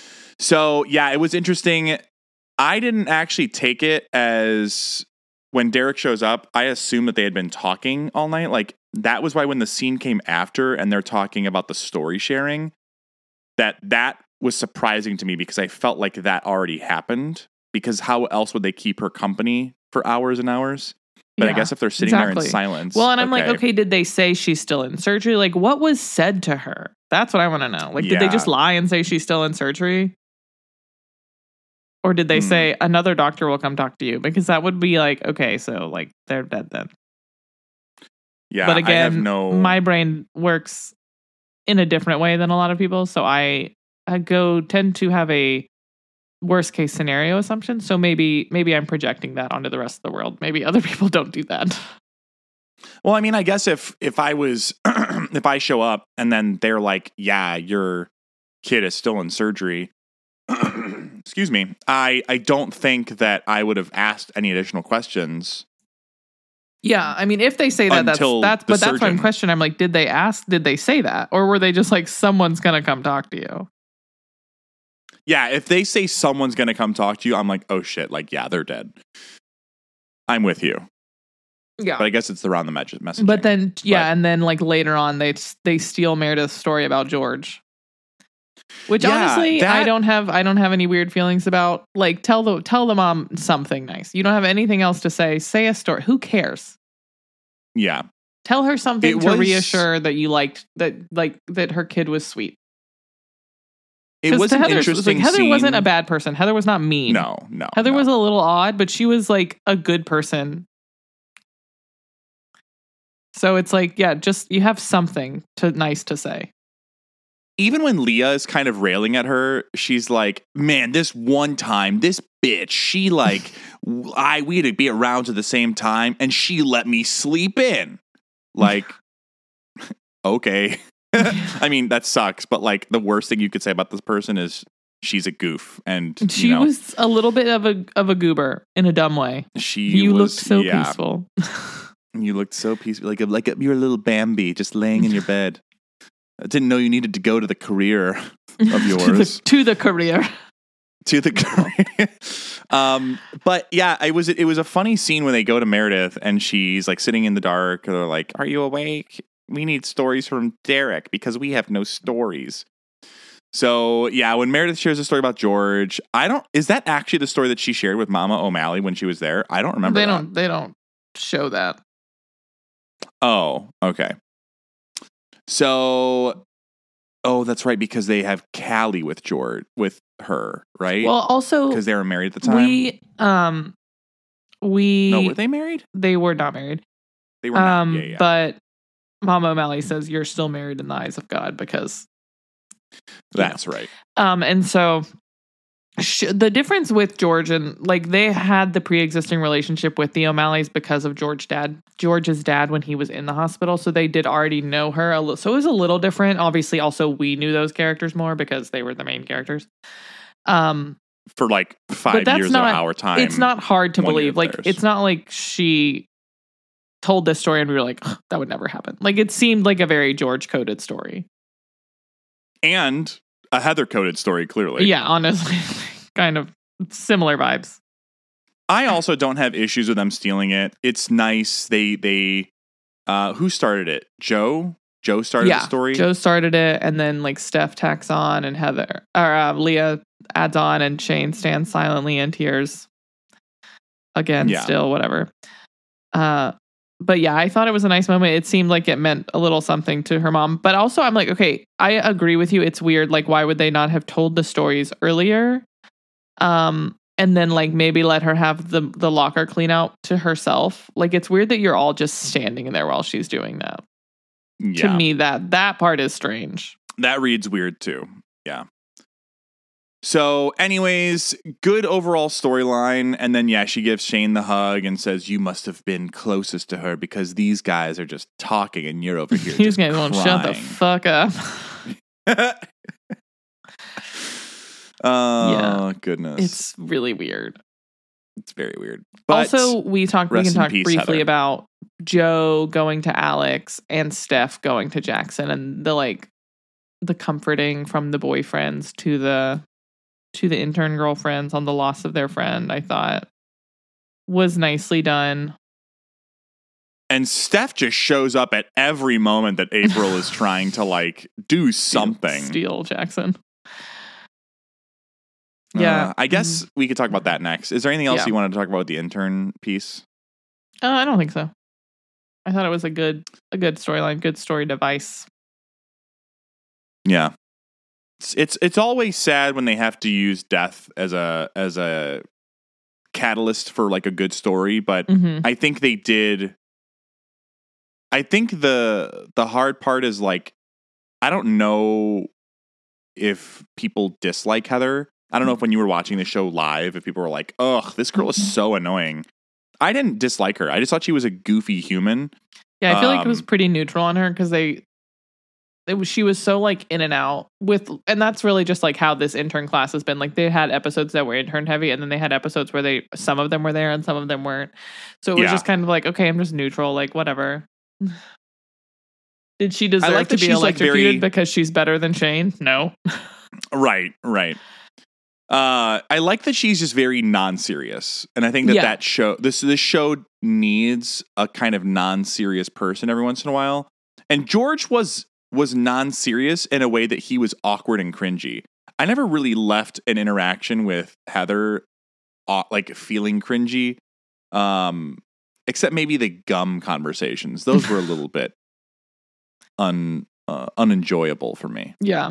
[SPEAKER 2] So yeah, it was interesting. I didn't actually take it as when Derek shows up, I assumed that they had been talking all night. Like that was why when the scene came after and they're talking about the story sharing, that that was surprising to me because I felt like that already happened. Because how else would they keep her company for hours and hours? But
[SPEAKER 3] Yeah,
[SPEAKER 2] I guess if they're sitting there
[SPEAKER 3] exactly.
[SPEAKER 2] in silence.
[SPEAKER 3] Well, and I'm like, okay, did they say she's still in surgery? Like, what was said to her? That's what I want to know. Like, did they
[SPEAKER 2] Yeah.
[SPEAKER 3] just lie and say she's still in surgery? Or did they
[SPEAKER 2] Hmm.
[SPEAKER 3] say another doctor will come talk to you? Because that would be like, okay, so like they're dead then.
[SPEAKER 2] Yeah,
[SPEAKER 3] But again,
[SPEAKER 2] I have no.
[SPEAKER 3] my brain works in a different way than a lot of people. So I, I go tend to have a worst case scenario assumption. So maybe maybe I'm projecting that onto the rest of the world. Maybe other people don't do that.
[SPEAKER 2] Well, I mean, I guess if if I was if I show up and then they're like, yeah, your kid is still in surgery. Excuse me. I I don't think that I would have asked any additional questions.
[SPEAKER 3] Yeah, I mean, if they say that, that's
[SPEAKER 2] Until
[SPEAKER 3] that's
[SPEAKER 2] the
[SPEAKER 3] but that's my
[SPEAKER 2] surgeon.
[SPEAKER 3] question. I'm like, did they ask? Did they say that, or were they just like, someone's gonna come talk to you?
[SPEAKER 2] Yeah, if they say someone's going to come talk to you, I'm like, oh shit, like, yeah, they're dead. I'm with you.
[SPEAKER 3] Yeah,
[SPEAKER 2] But I guess it's around the message. messaging.
[SPEAKER 3] but then yeah,
[SPEAKER 2] But-
[SPEAKER 3] and then like later on, they they steal Meredith's story about George, which
[SPEAKER 2] Yeah,
[SPEAKER 3] honestly,
[SPEAKER 2] that-
[SPEAKER 3] I don't have I don't have any weird feelings about. Like, tell the tell the mom something nice. You don't have anything else to say. Say a story. Who cares?
[SPEAKER 2] Yeah.
[SPEAKER 3] Tell her something
[SPEAKER 2] It
[SPEAKER 3] to
[SPEAKER 2] was-
[SPEAKER 3] reassure that you liked that like that her kid was sweet.
[SPEAKER 2] It
[SPEAKER 3] 'Cause
[SPEAKER 2] was
[SPEAKER 3] to
[SPEAKER 2] an
[SPEAKER 3] Heather's-
[SPEAKER 2] interesting
[SPEAKER 3] like, Heather
[SPEAKER 2] scene.
[SPEAKER 3] wasn't a bad person. Heather was not mean.
[SPEAKER 2] No, no.
[SPEAKER 3] Heather
[SPEAKER 2] no.
[SPEAKER 3] was a little odd, but she was like a good person. So it's like, yeah, just you have something to nice to say.
[SPEAKER 2] Even when Leah is kind of railing at her, she's like, man, this one time, this bitch, she like, w- I, we had to be around at the same time and she let me sleep in. Like, okay. I mean, that sucks, but like the worst thing you could say about this person is she's a goof. And
[SPEAKER 3] She
[SPEAKER 2] you know,
[SPEAKER 3] was a little bit of a of a goober in a dumb way.
[SPEAKER 2] she
[SPEAKER 3] You
[SPEAKER 2] was,
[SPEAKER 3] looked so
[SPEAKER 2] yeah,
[SPEAKER 3] peaceful.
[SPEAKER 2] You looked so peaceful. Like, a, like a, you were a little Bambi just laying in your bed. I didn't know you needed to go to the career of
[SPEAKER 3] to, the,
[SPEAKER 2] yours.
[SPEAKER 3] to the career.
[SPEAKER 2] to the career. um, but yeah, it was it was a funny scene when they go to Meredith and she's like sitting in the dark. They're like, "Are you awake? We need stories from Derek because we have no stories." So yeah, when Meredith shares a story about George, I don't. Is that actually the story that she shared with Mama O'Malley when she was there? I don't remember.
[SPEAKER 3] They
[SPEAKER 2] that.
[SPEAKER 3] don't they don't show that.
[SPEAKER 2] Oh, okay. So, oh, that's right, because they have Callie with George with her, right?
[SPEAKER 3] Well, also
[SPEAKER 2] because they were married at the time.
[SPEAKER 3] we um we
[SPEAKER 2] no, were they married?
[SPEAKER 3] they were not married.
[SPEAKER 2] They were not.
[SPEAKER 3] Um,
[SPEAKER 2] Yeah, yeah.
[SPEAKER 3] but Mama O'Malley says you're still married in the eyes of God because
[SPEAKER 2] That's right.
[SPEAKER 3] um, and so sh- the difference with George and like they had the pre-existing relationship with the O'Malleys because of George dad, George's dad when he was in the hospital, so they did already know her. A li- so it was a little different. Obviously, also we knew those characters more because they were the main characters. Um,
[SPEAKER 2] For like
[SPEAKER 3] but
[SPEAKER 2] five
[SPEAKER 3] that's
[SPEAKER 2] years
[SPEAKER 3] not
[SPEAKER 2] of our time.
[SPEAKER 3] It's not hard to
[SPEAKER 2] one year
[SPEAKER 3] believe.
[SPEAKER 2] of
[SPEAKER 3] Like
[SPEAKER 2] theirs.
[SPEAKER 3] it's not like she told this story and we were like, "Ugh, that would never happen." Like it seemed like a very George coded story.
[SPEAKER 2] And a Heather coded story, clearly.
[SPEAKER 3] Yeah, honestly, kind of similar vibes.
[SPEAKER 2] I also don't have issues with them stealing it. It's nice. They they uh who started it? Joe? Joe started
[SPEAKER 3] yeah,
[SPEAKER 2] the story.
[SPEAKER 3] Joe started it, and then like Steph tacks on, and Heather or uh, Leah adds on, and Shane stands silently in tears. Again,
[SPEAKER 2] Yeah.
[SPEAKER 3] still whatever. Uh, but yeah, I thought it was a nice moment. It seemed like it meant a little something to her mom. But also, I'm like, okay, I agree with you. It's weird. Like, why would they not have told the stories earlier? Um, and then like maybe let her have the the locker clean out to herself. Like, it's weird that you're all just standing in there while she's doing that.
[SPEAKER 2] Yeah.
[SPEAKER 3] To me, that that part is strange.
[SPEAKER 2] That reads weird too. Yeah. So, anyways, good overall storyline. And then, yeah, she gives Shane the hug and says, "You must have been closest to her because these guys are just talking and you're over here
[SPEAKER 3] These
[SPEAKER 2] just
[SPEAKER 3] guys won't shut the
[SPEAKER 2] crying."
[SPEAKER 3] fuck up.
[SPEAKER 2] Oh,
[SPEAKER 3] Yeah.
[SPEAKER 2] goodness.
[SPEAKER 3] It's really weird.
[SPEAKER 2] It's very weird. But
[SPEAKER 3] Also, we talked. We
[SPEAKER 2] rest
[SPEAKER 3] can
[SPEAKER 2] in
[SPEAKER 3] talk
[SPEAKER 2] peace,
[SPEAKER 3] briefly
[SPEAKER 2] Heather.
[SPEAKER 3] about Joe going to Alex and Steph going to Jackson, and the like, the comforting from the boyfriends to the to the intern girlfriends on the loss of their friend. I thought was nicely done.
[SPEAKER 2] And Steph just shows up at every moment that April is trying to like do something.
[SPEAKER 3] Steal Jackson. Yeah.
[SPEAKER 2] Uh, I guess
[SPEAKER 3] Mhm.
[SPEAKER 2] we could talk about that next. Is there anything else
[SPEAKER 3] Yeah.
[SPEAKER 2] you wanted to talk about with the intern piece?
[SPEAKER 3] Uh, I don't think so. I thought it was a good, a good storyline, good story device.
[SPEAKER 2] Yeah. It's, it's it's always sad when they have to use death as a as a catalyst for like a good story, but
[SPEAKER 3] Mm-hmm.
[SPEAKER 2] I think they did. I think the the hard part is like I don't know if people dislike Heather. I don't know if when you were watching the show live, if people were like, "Ugh, this girl is so annoying." I didn't dislike her. I just thought she was a goofy human.
[SPEAKER 3] Yeah, I feel like it was
[SPEAKER 2] Um,
[SPEAKER 3] pretty neutral on her because they, it was she was so like in and out with, and that's really just like how this intern class has been. Like they had episodes that were intern heavy, and then they had episodes where they some of them were there and some of them weren't. So it was
[SPEAKER 2] Yeah.
[SPEAKER 3] just kind of like, okay, I'm just neutral, like whatever. Did she deserve
[SPEAKER 2] like
[SPEAKER 3] to
[SPEAKER 2] that
[SPEAKER 3] be
[SPEAKER 2] she's, like,
[SPEAKER 3] electrocuted
[SPEAKER 2] very-
[SPEAKER 3] because she's better than Shane? No.
[SPEAKER 2] Right, right. Uh, I like that she's just very non-serious, and I think that
[SPEAKER 3] Yeah.
[SPEAKER 2] that show this this show needs a kind of non-serious person every once in a while. And George was was non-serious in a way that he was awkward and cringy. I never really left an interaction with Heather uh, like feeling cringy, um, except maybe the gum conversations. Those were a little bit un uh, unenjoyable for me.
[SPEAKER 3] Yeah.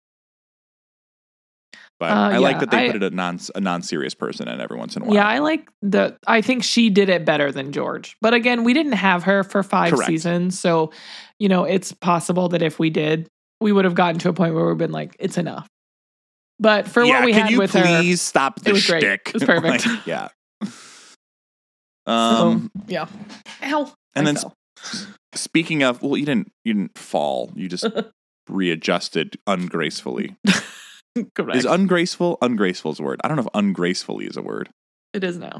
[SPEAKER 2] But
[SPEAKER 3] Uh,
[SPEAKER 2] I like
[SPEAKER 3] yeah,
[SPEAKER 2] that they
[SPEAKER 3] I-
[SPEAKER 2] put it a non a non-serious person in every once in a while.
[SPEAKER 3] Yeah, I like the. I think she did it better than George. But again, we didn't have her for five
[SPEAKER 2] Correct.
[SPEAKER 3] seasons, so you know it's possible that if we did, we would have gotten to a point where we've been like, it's enough. But for
[SPEAKER 2] yeah,
[SPEAKER 3] what we
[SPEAKER 2] can
[SPEAKER 3] had
[SPEAKER 2] you
[SPEAKER 3] with her,
[SPEAKER 2] please stop the
[SPEAKER 3] it was great.
[SPEAKER 2] shtick?
[SPEAKER 3] It was perfect.
[SPEAKER 2] Like, yeah. Um,
[SPEAKER 3] so, yeah. Ow.
[SPEAKER 2] and
[SPEAKER 3] I
[SPEAKER 2] then
[SPEAKER 3] fell.
[SPEAKER 2] speaking of, well, you didn't you didn't fall. You just readjusted ungracefully.
[SPEAKER 3] Correct.
[SPEAKER 2] Is ungraceful ungraceful is a word? I don't know if ungracefully is a word.
[SPEAKER 3] It is now.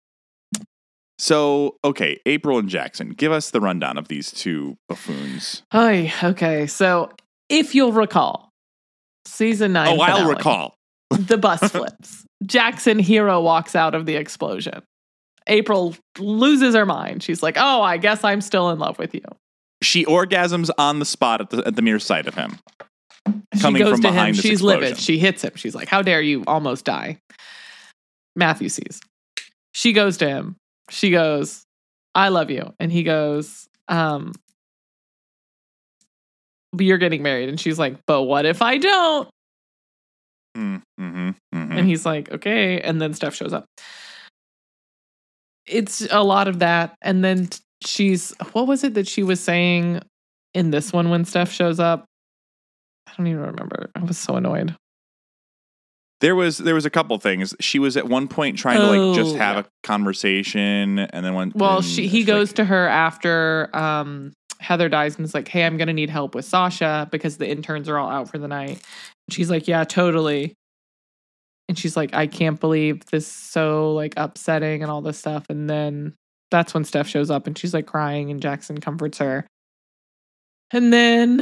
[SPEAKER 2] So, okay, April and Jackson, give us the rundown of these two buffoons.
[SPEAKER 3] Hi. Okay. So if you'll recall, season nine.
[SPEAKER 2] Oh, I'll
[SPEAKER 3] finale,
[SPEAKER 2] recall.
[SPEAKER 3] The bus flips. Jackson Hero walks out of the explosion. April loses her mind. She's like, "Oh, I guess I'm still in love with you."
[SPEAKER 2] She orgasms on the spot at the at the mere sight of him.
[SPEAKER 3] She
[SPEAKER 2] Coming
[SPEAKER 3] goes
[SPEAKER 2] from
[SPEAKER 3] to him.
[SPEAKER 2] behind this
[SPEAKER 3] She's
[SPEAKER 2] explosion.
[SPEAKER 3] livid. She hits him. She's like, "How dare you almost die?" Matthew sees. She goes to him. She goes, "I love you," and he goes, "Um, but you're getting married." And she's like, "But what if I don't?"
[SPEAKER 2] Mm, mhm, mhm.
[SPEAKER 3] And he's like, "Okay." And then Steph shows up. It's a lot of that. And then t- she's, what was it that she was saying in this one when Steph shows up? I don't even remember. I was so annoyed.
[SPEAKER 2] There was there was a couple things. She was at one point trying to like just
[SPEAKER 3] Oh,
[SPEAKER 2] have
[SPEAKER 3] yeah.
[SPEAKER 2] a conversation, and then when
[SPEAKER 3] Well,
[SPEAKER 2] and
[SPEAKER 3] she he
[SPEAKER 2] it's
[SPEAKER 3] goes
[SPEAKER 2] like,
[SPEAKER 3] to her after um, Heather dies and is like, "Hey, I'm going to need help with Sasha because the interns are all out for the night." And she's like, "Yeah, totally." And she's like, "I can't believe this is so like upsetting and all this stuff." And then that's when Steph shows up and she's like crying and Jackson comforts her. And then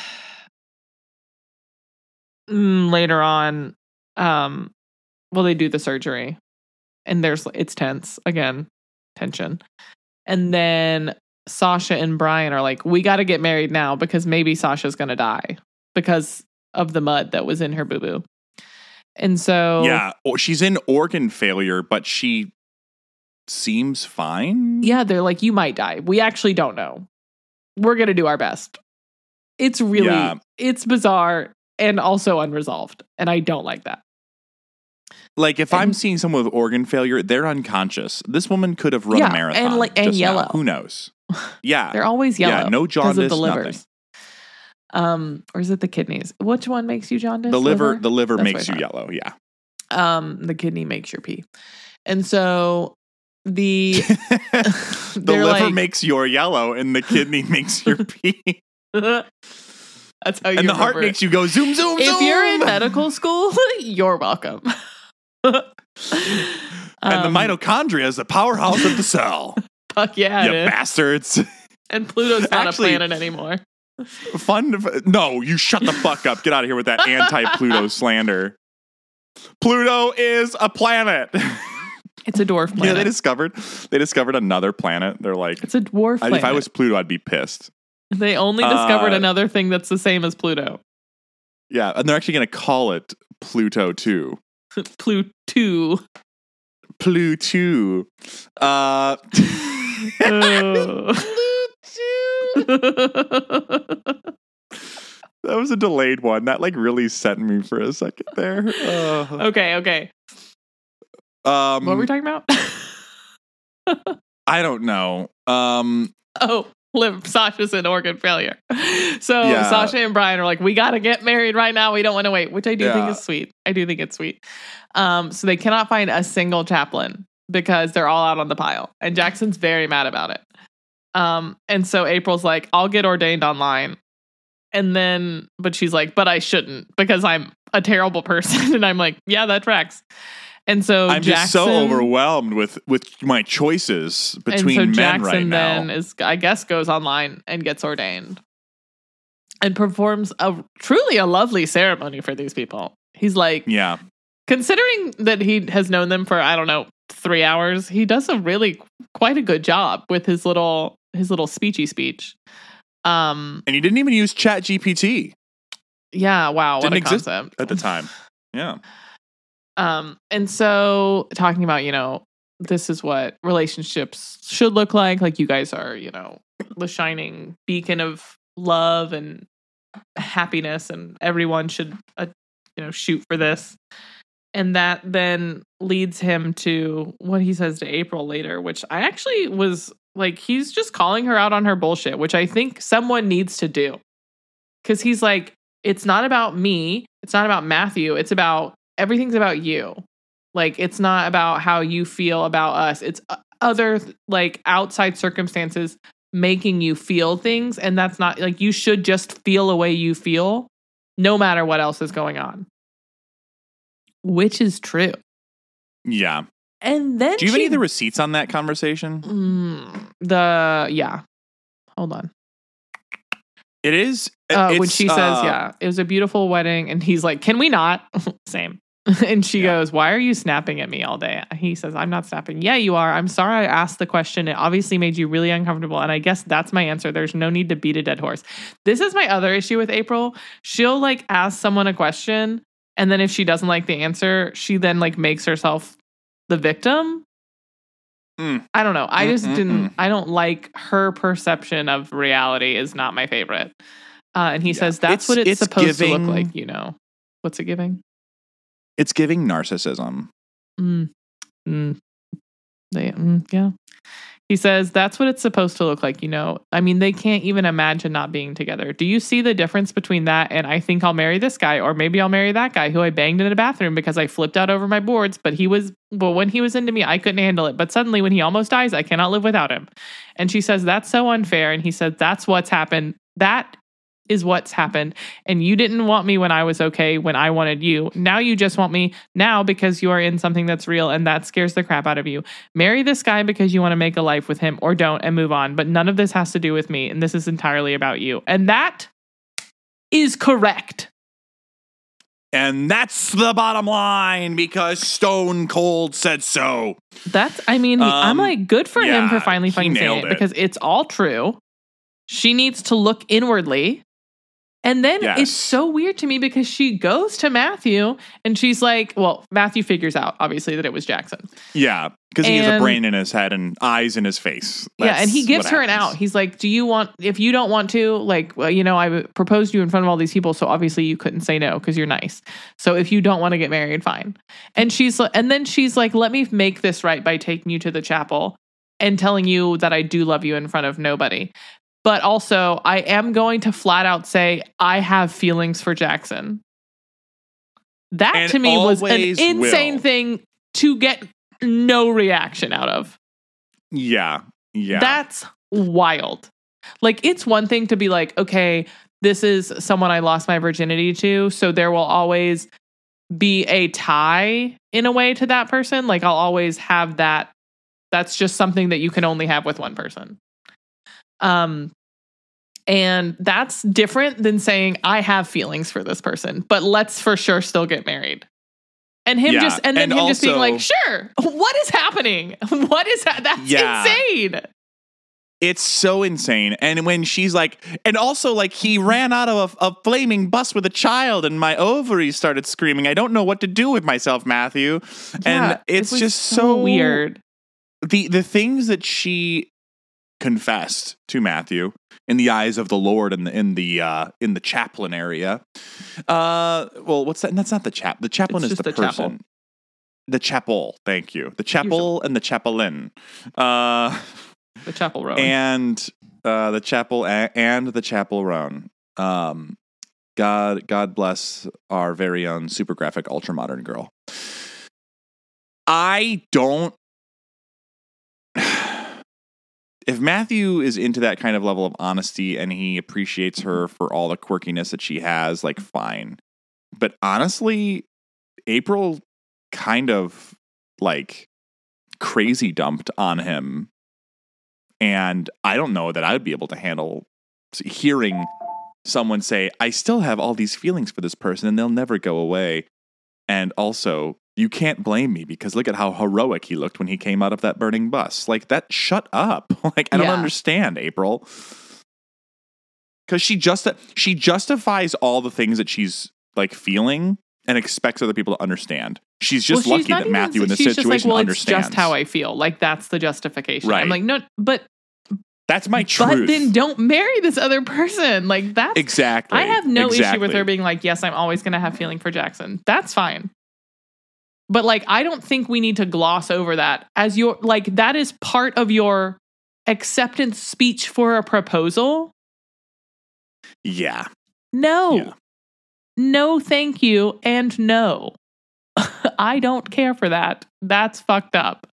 [SPEAKER 3] mm, later on, um, well, they do the surgery and there's it's tense again, tension. And then Sasha and Brian are like, "We got to get married now because maybe Sasha's going to die because of the mud that was in her boo boo." And so,
[SPEAKER 2] yeah, or she's in organ failure, but she seems fine.
[SPEAKER 3] yeah, they're like, "You might die. We actually don't know. We're going to do our best." It's really,
[SPEAKER 2] Yeah.
[SPEAKER 3] it's bizarre and also unresolved. And I don't like that.
[SPEAKER 2] Like if I'm
[SPEAKER 3] And-
[SPEAKER 2] seeing someone with organ failure, they're unconscious. This woman could have run
[SPEAKER 3] Yeah,
[SPEAKER 2] a marathon,
[SPEAKER 3] and, like, and
[SPEAKER 2] just now.
[SPEAKER 3] yellow.
[SPEAKER 2] Who knows? Yeah,
[SPEAKER 3] They're always
[SPEAKER 2] Yeah,
[SPEAKER 3] yellow.
[SPEAKER 2] no
[SPEAKER 3] because of
[SPEAKER 2] jaundice,
[SPEAKER 3] the
[SPEAKER 2] nothing.
[SPEAKER 3] livers. Um, or is it the kidneys? Which one makes you jaundice?
[SPEAKER 2] the liver, the liver
[SPEAKER 3] That's
[SPEAKER 2] makes
[SPEAKER 3] what
[SPEAKER 2] you
[SPEAKER 3] I thought.
[SPEAKER 2] yellow. Yeah,
[SPEAKER 3] Um, the kidney makes your pee. And so the
[SPEAKER 2] the
[SPEAKER 3] they're
[SPEAKER 2] liver
[SPEAKER 3] like-
[SPEAKER 2] makes your yellow, and the kidney makes your pee,
[SPEAKER 3] that's how you
[SPEAKER 2] and the heart
[SPEAKER 3] remember it.
[SPEAKER 2] makes you go zoom zoom.
[SPEAKER 3] If
[SPEAKER 2] zoom!
[SPEAKER 3] you're in medical school, you're welcome.
[SPEAKER 2] and the
[SPEAKER 3] Um,
[SPEAKER 2] mitochondria is the powerhouse of the cell.
[SPEAKER 3] Fuck yeah,
[SPEAKER 2] You
[SPEAKER 3] it is.
[SPEAKER 2] bastards.
[SPEAKER 3] And Pluto's not
[SPEAKER 2] Actually-
[SPEAKER 3] a planet anymore.
[SPEAKER 2] Fun. To, no, you shut the fuck up. Get out of here with that anti-Pluto slander. Pluto is a planet.
[SPEAKER 3] It's a dwarf
[SPEAKER 2] Yeah,
[SPEAKER 3] planet.
[SPEAKER 2] they discovered they discovered another planet. They're like,
[SPEAKER 3] it's a dwarf
[SPEAKER 2] I-
[SPEAKER 3] planet.
[SPEAKER 2] if I was Pluto, I'd be pissed.
[SPEAKER 3] they only discovered
[SPEAKER 2] Uh,
[SPEAKER 3] another thing that's the same as Pluto.
[SPEAKER 2] Yeah, and they're actually going to call it Pluto too.
[SPEAKER 3] Pluto.
[SPEAKER 2] Pluto. Uh, that was a delayed one. That like really sent me for a second there. Uh,
[SPEAKER 3] okay, okay.
[SPEAKER 2] Um,
[SPEAKER 3] what were we talking about?
[SPEAKER 2] I don't know. Um,
[SPEAKER 3] oh, Liv, Sasha's an organ failure. So
[SPEAKER 2] Yeah.
[SPEAKER 3] Sasha and Brian are like, we got to get married right now. We don't want to wait, which I do think
[SPEAKER 2] Yeah.
[SPEAKER 3] is sweet. I do think it's sweet. Um, so they cannot find a single chaplain because they're all out on the pile. And Jackson's very mad about it. Um, and so April's like, I'll get ordained online. And then, but she's like, but I shouldn't because I'm a terrible person. And I'm like, yeah, that tracks. And so
[SPEAKER 2] I'm
[SPEAKER 3] Jackson,
[SPEAKER 2] just so overwhelmed with with my choices between
[SPEAKER 3] and so
[SPEAKER 2] men
[SPEAKER 3] Jackson
[SPEAKER 2] right now.
[SPEAKER 3] then is, I guess, goes online and gets ordained and performs a truly a lovely ceremony for these people. He's like,
[SPEAKER 2] Yeah.
[SPEAKER 3] considering that he has known them for, I don't know, three hours, he does a really quite a good job with his little his little speechy speech. Um,
[SPEAKER 2] And you didn't even use Chat G P T
[SPEAKER 3] yeah, wow, what
[SPEAKER 2] Didn't
[SPEAKER 3] a
[SPEAKER 2] exist
[SPEAKER 3] concept
[SPEAKER 2] at the time. Yeah.
[SPEAKER 3] Um, and so talking about, you know, this is what relationships should look like. Like you guys are, you know, the shining beacon of love and happiness, and everyone should, uh, you know, shoot for this. And that then leads him to what he says to April later, which I actually was like, he's just calling her out on her bullshit, which I think someone needs to do. Because he's like, it's not about me. It's not about Matthew. It's about, everything's about you. Like, it's not about how you feel about us. It's other, like, outside circumstances making you feel things. And that's not, like, you should just feel the way you feel, no matter what else is going on. Which is true.
[SPEAKER 2] Yeah.
[SPEAKER 3] And then
[SPEAKER 2] Do you have any
[SPEAKER 3] she-
[SPEAKER 2] of the receipts on that conversation?
[SPEAKER 3] Mm, the, yeah. Hold on.
[SPEAKER 2] It is.
[SPEAKER 3] Uh, when
[SPEAKER 2] it's,
[SPEAKER 3] she says,
[SPEAKER 2] uh,
[SPEAKER 3] yeah, it was a beautiful wedding. And he's like, can we not? Same. And she
[SPEAKER 2] Yeah.
[SPEAKER 3] goes, why are you snapping at me all day? He says, I'm not snapping. Yeah, you are. I'm sorry I asked the question. It obviously made you really uncomfortable. And I guess that's my answer. There's no need to beat a dead horse. This is my other issue with April. She'll like ask someone a question. And then if she doesn't like the answer, she then like makes herself the victim.
[SPEAKER 2] Mm.
[SPEAKER 3] I don't know. I just
[SPEAKER 2] Mm-mm-mm.
[SPEAKER 3] didn't, I don't like her perception of reality is not my favorite. Uh, and he
[SPEAKER 2] Yeah.
[SPEAKER 3] says that's
[SPEAKER 2] It's-
[SPEAKER 3] what it's,
[SPEAKER 2] it's
[SPEAKER 3] supposed to
[SPEAKER 2] giving-
[SPEAKER 3] look like, you know. What's it giving?
[SPEAKER 2] It's giving narcissism.
[SPEAKER 3] Mm. Mm. They, mm, yeah. He says that's what it's supposed to look like, you know. I mean, they can't even imagine not being together. Do you see the difference between that and I think I'll marry this guy, or maybe I'll marry that guy who I banged in a bathroom because I flipped out over my boards, but he was, well, when he was into me, I couldn't handle it. But suddenly when he almost dies, I cannot live without him. And she says, that's so unfair. And he said, that's what's happened. That is what's happened. And you didn't want me when I was okay, when I wanted you. Now you just want me now because you are in something that's real and that scares the crap out of you. Marry this guy because you want to make a life with him, or don't and move on. But none of this has to do with me. And this is entirely about you. And that is correct.
[SPEAKER 2] And that's the bottom line because Stone Cold said so.
[SPEAKER 3] That's, I mean, he, I'm
[SPEAKER 2] Um,
[SPEAKER 3] like, good for him
[SPEAKER 2] yeah,
[SPEAKER 3] for finally
[SPEAKER 2] he
[SPEAKER 3] fucking saying
[SPEAKER 2] nailed
[SPEAKER 3] it,
[SPEAKER 2] it.
[SPEAKER 3] because it's all true. She needs to look inwardly. And then
[SPEAKER 2] Yes.
[SPEAKER 3] it's so weird to me because she goes to Matthew and she's like, well, Matthew figures out, obviously, that it was Jackson.
[SPEAKER 2] Yeah, because he has a
[SPEAKER 3] And-
[SPEAKER 2] brain in his head and eyes in his face.
[SPEAKER 3] yeah, and he
[SPEAKER 2] That's
[SPEAKER 3] gives
[SPEAKER 2] what
[SPEAKER 3] her an
[SPEAKER 2] happens.
[SPEAKER 3] out. He's like, do you want, if you don't want to, like, well, you know, I proposed you in front of all these people, so obviously you couldn't say no because you're nice. So if you don't want to get married, fine. And she's like, and then she's like, let me make this right by taking you to the chapel and telling you that I do love you in front of nobody. But also, I am going to flat out say, I have feelings for Jackson. That
[SPEAKER 2] And
[SPEAKER 3] to me was an
[SPEAKER 2] always
[SPEAKER 3] insane
[SPEAKER 2] will.
[SPEAKER 3] thing to get no reaction out of.
[SPEAKER 2] Yeah, yeah.
[SPEAKER 3] That's wild. Like, it's one thing to be like, okay, this is someone I lost my virginity to, so there will always be a tie in a way to that person. Like, I'll always have that. That's just something that you can only have with one person. Um, and that's different than saying I have feelings for this person, but let's for sure still get married. And him
[SPEAKER 2] Yeah,
[SPEAKER 3] just, and then
[SPEAKER 2] and
[SPEAKER 3] him just being
[SPEAKER 2] also-
[SPEAKER 3] like, sure, what is happening? What is that? That's
[SPEAKER 2] Yeah.
[SPEAKER 3] insane.
[SPEAKER 2] It's so insane. And when she's like, and also like he ran out of a, a flaming bus with a child and my ovaries started screaming. I don't know what to do with myself, Matthew.
[SPEAKER 3] Yeah,
[SPEAKER 2] and it's
[SPEAKER 3] it was
[SPEAKER 2] just
[SPEAKER 3] so,
[SPEAKER 2] so
[SPEAKER 3] weird.
[SPEAKER 2] The the things that she confessed to Matthew in the eyes of the Lord in the in the uh, in the chaplain area. Uh, well, what's that? That's not the chap. The chaplain
[SPEAKER 3] It's
[SPEAKER 2] is
[SPEAKER 3] just
[SPEAKER 2] the,
[SPEAKER 3] the
[SPEAKER 2] person.
[SPEAKER 3] chapel.
[SPEAKER 2] The chapel. Thank you. The chapel and the chapelin. Uh,
[SPEAKER 3] The chapel roan.
[SPEAKER 2] and uh, the chapel a- and the chapel roan. Um, God, God bless our very own super graphic ultra modern girl. I don't. If Matthew is into that kind of level of honesty and he appreciates her for all the quirkiness that she has, like, fine. But honestly, April kind of like crazy dumped on him. And I don't know that I would be able to handle hearing someone say, I still have all these feelings for this person and they'll never go away. And also, you can't blame me because look at how heroic he looked when he came out of that burning bus. Like, that, shut up. Like, I don't
[SPEAKER 3] Yeah.
[SPEAKER 2] understand, April. Because she just she justifies all the things that she's like feeling and expects other people to understand. She's just
[SPEAKER 3] Well, she's
[SPEAKER 2] lucky
[SPEAKER 3] not
[SPEAKER 2] that
[SPEAKER 3] even-
[SPEAKER 2] Matthew in this
[SPEAKER 3] she's
[SPEAKER 2] situation
[SPEAKER 3] just like, well,
[SPEAKER 2] understands.
[SPEAKER 3] it's just how I feel. Like, that's the justification.
[SPEAKER 2] Right.
[SPEAKER 3] I'm like, no, but
[SPEAKER 2] That's my
[SPEAKER 3] but
[SPEAKER 2] truth.
[SPEAKER 3] then don't marry this other person. Like, that's
[SPEAKER 2] exactly.
[SPEAKER 3] I have no
[SPEAKER 2] exactly.
[SPEAKER 3] issue with her being like, yes, I'm always going to have feeling for Jackson. That's fine. But like, I don't think we need to gloss over that as your, like, that is part of your acceptance speech for a proposal.
[SPEAKER 2] Yeah.
[SPEAKER 3] No,
[SPEAKER 2] Yeah.
[SPEAKER 3] no, thank you. And no, I don't care for that. That's fucked up.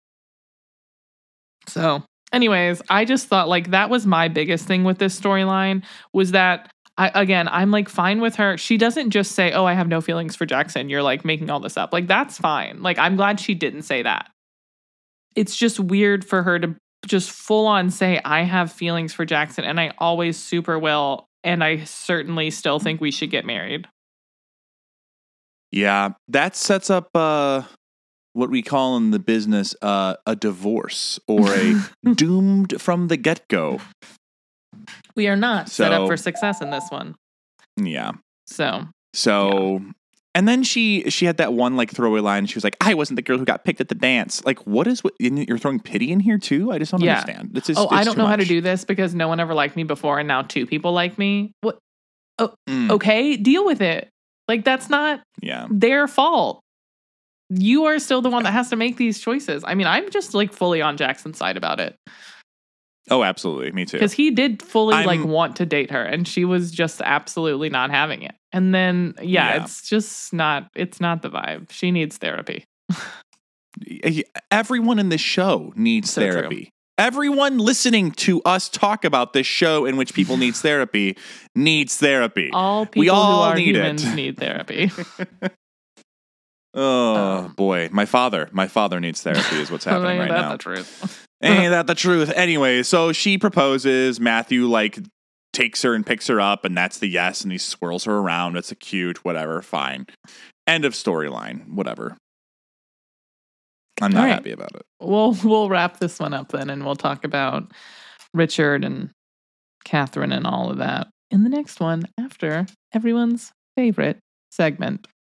[SPEAKER 3] So anyways, I just thought like that was my biggest thing with this storyline was that I, again, I'm like fine with her. She doesn't just say, oh, I have no feelings for Jackson. You're like making all this up. Like, that's fine. Like, I'm glad she didn't say that. It's just weird for her to just full on say, I have feelings for Jackson and I always super will. And I certainly still think we should get married.
[SPEAKER 2] Yeah. That sets up uh, what we call in the business uh, a divorce or a doomed from the get-go.
[SPEAKER 3] We are not set up
[SPEAKER 2] So-
[SPEAKER 3] for success in this one.
[SPEAKER 2] Yeah.
[SPEAKER 3] So,
[SPEAKER 2] So, and then she she had that one like throwaway line. She was like, "I wasn't the girl who got picked at the dance." Like, what is what? You're throwing pity in here too? I just don't
[SPEAKER 3] Yeah.
[SPEAKER 2] understand. It's just,
[SPEAKER 3] oh,
[SPEAKER 2] it's
[SPEAKER 3] I don't
[SPEAKER 2] too
[SPEAKER 3] know how to
[SPEAKER 2] much.
[SPEAKER 3] do this because no one ever liked me before and now two people like me. What?
[SPEAKER 2] Mm,
[SPEAKER 3] Okay, deal with it. Like, that's not
[SPEAKER 2] yeah.
[SPEAKER 3] their fault. You are still the one that has to make these choices. I mean, I'm just like fully on Jackson's side about it
[SPEAKER 2] Oh, absolutely. Me too.
[SPEAKER 3] because he did fully
[SPEAKER 2] I'm-
[SPEAKER 3] like want to date her and she was just absolutely not having it. And then, yeah,
[SPEAKER 2] Yeah.
[SPEAKER 3] it's just not, it's not the vibe. She needs therapy.
[SPEAKER 2] Everyone in this show needs
[SPEAKER 3] So true.
[SPEAKER 2] therapy. Everyone listening to us talk about this show in which people needs therapy needs therapy.
[SPEAKER 3] All people
[SPEAKER 2] We all
[SPEAKER 3] who are
[SPEAKER 2] need it.
[SPEAKER 3] humans need therapy.
[SPEAKER 2] Oh
[SPEAKER 3] Um,
[SPEAKER 2] boy, my father, my father needs therapy is what's happening
[SPEAKER 3] Ain't
[SPEAKER 2] right
[SPEAKER 3] that
[SPEAKER 2] now.
[SPEAKER 3] the truth?
[SPEAKER 2] Ain't that the truth? Anyway, so she proposes. Matthew like takes her and picks her up, and that's the yes. And he swirls her around. It's a cute, whatever. Fine. End of storyline. Whatever. I'm not
[SPEAKER 3] All right.
[SPEAKER 2] happy about it.
[SPEAKER 3] We'll we'll wrap this one up then, and we'll talk about Richard and Catherine and all of that in the next one after everyone's favorite segment.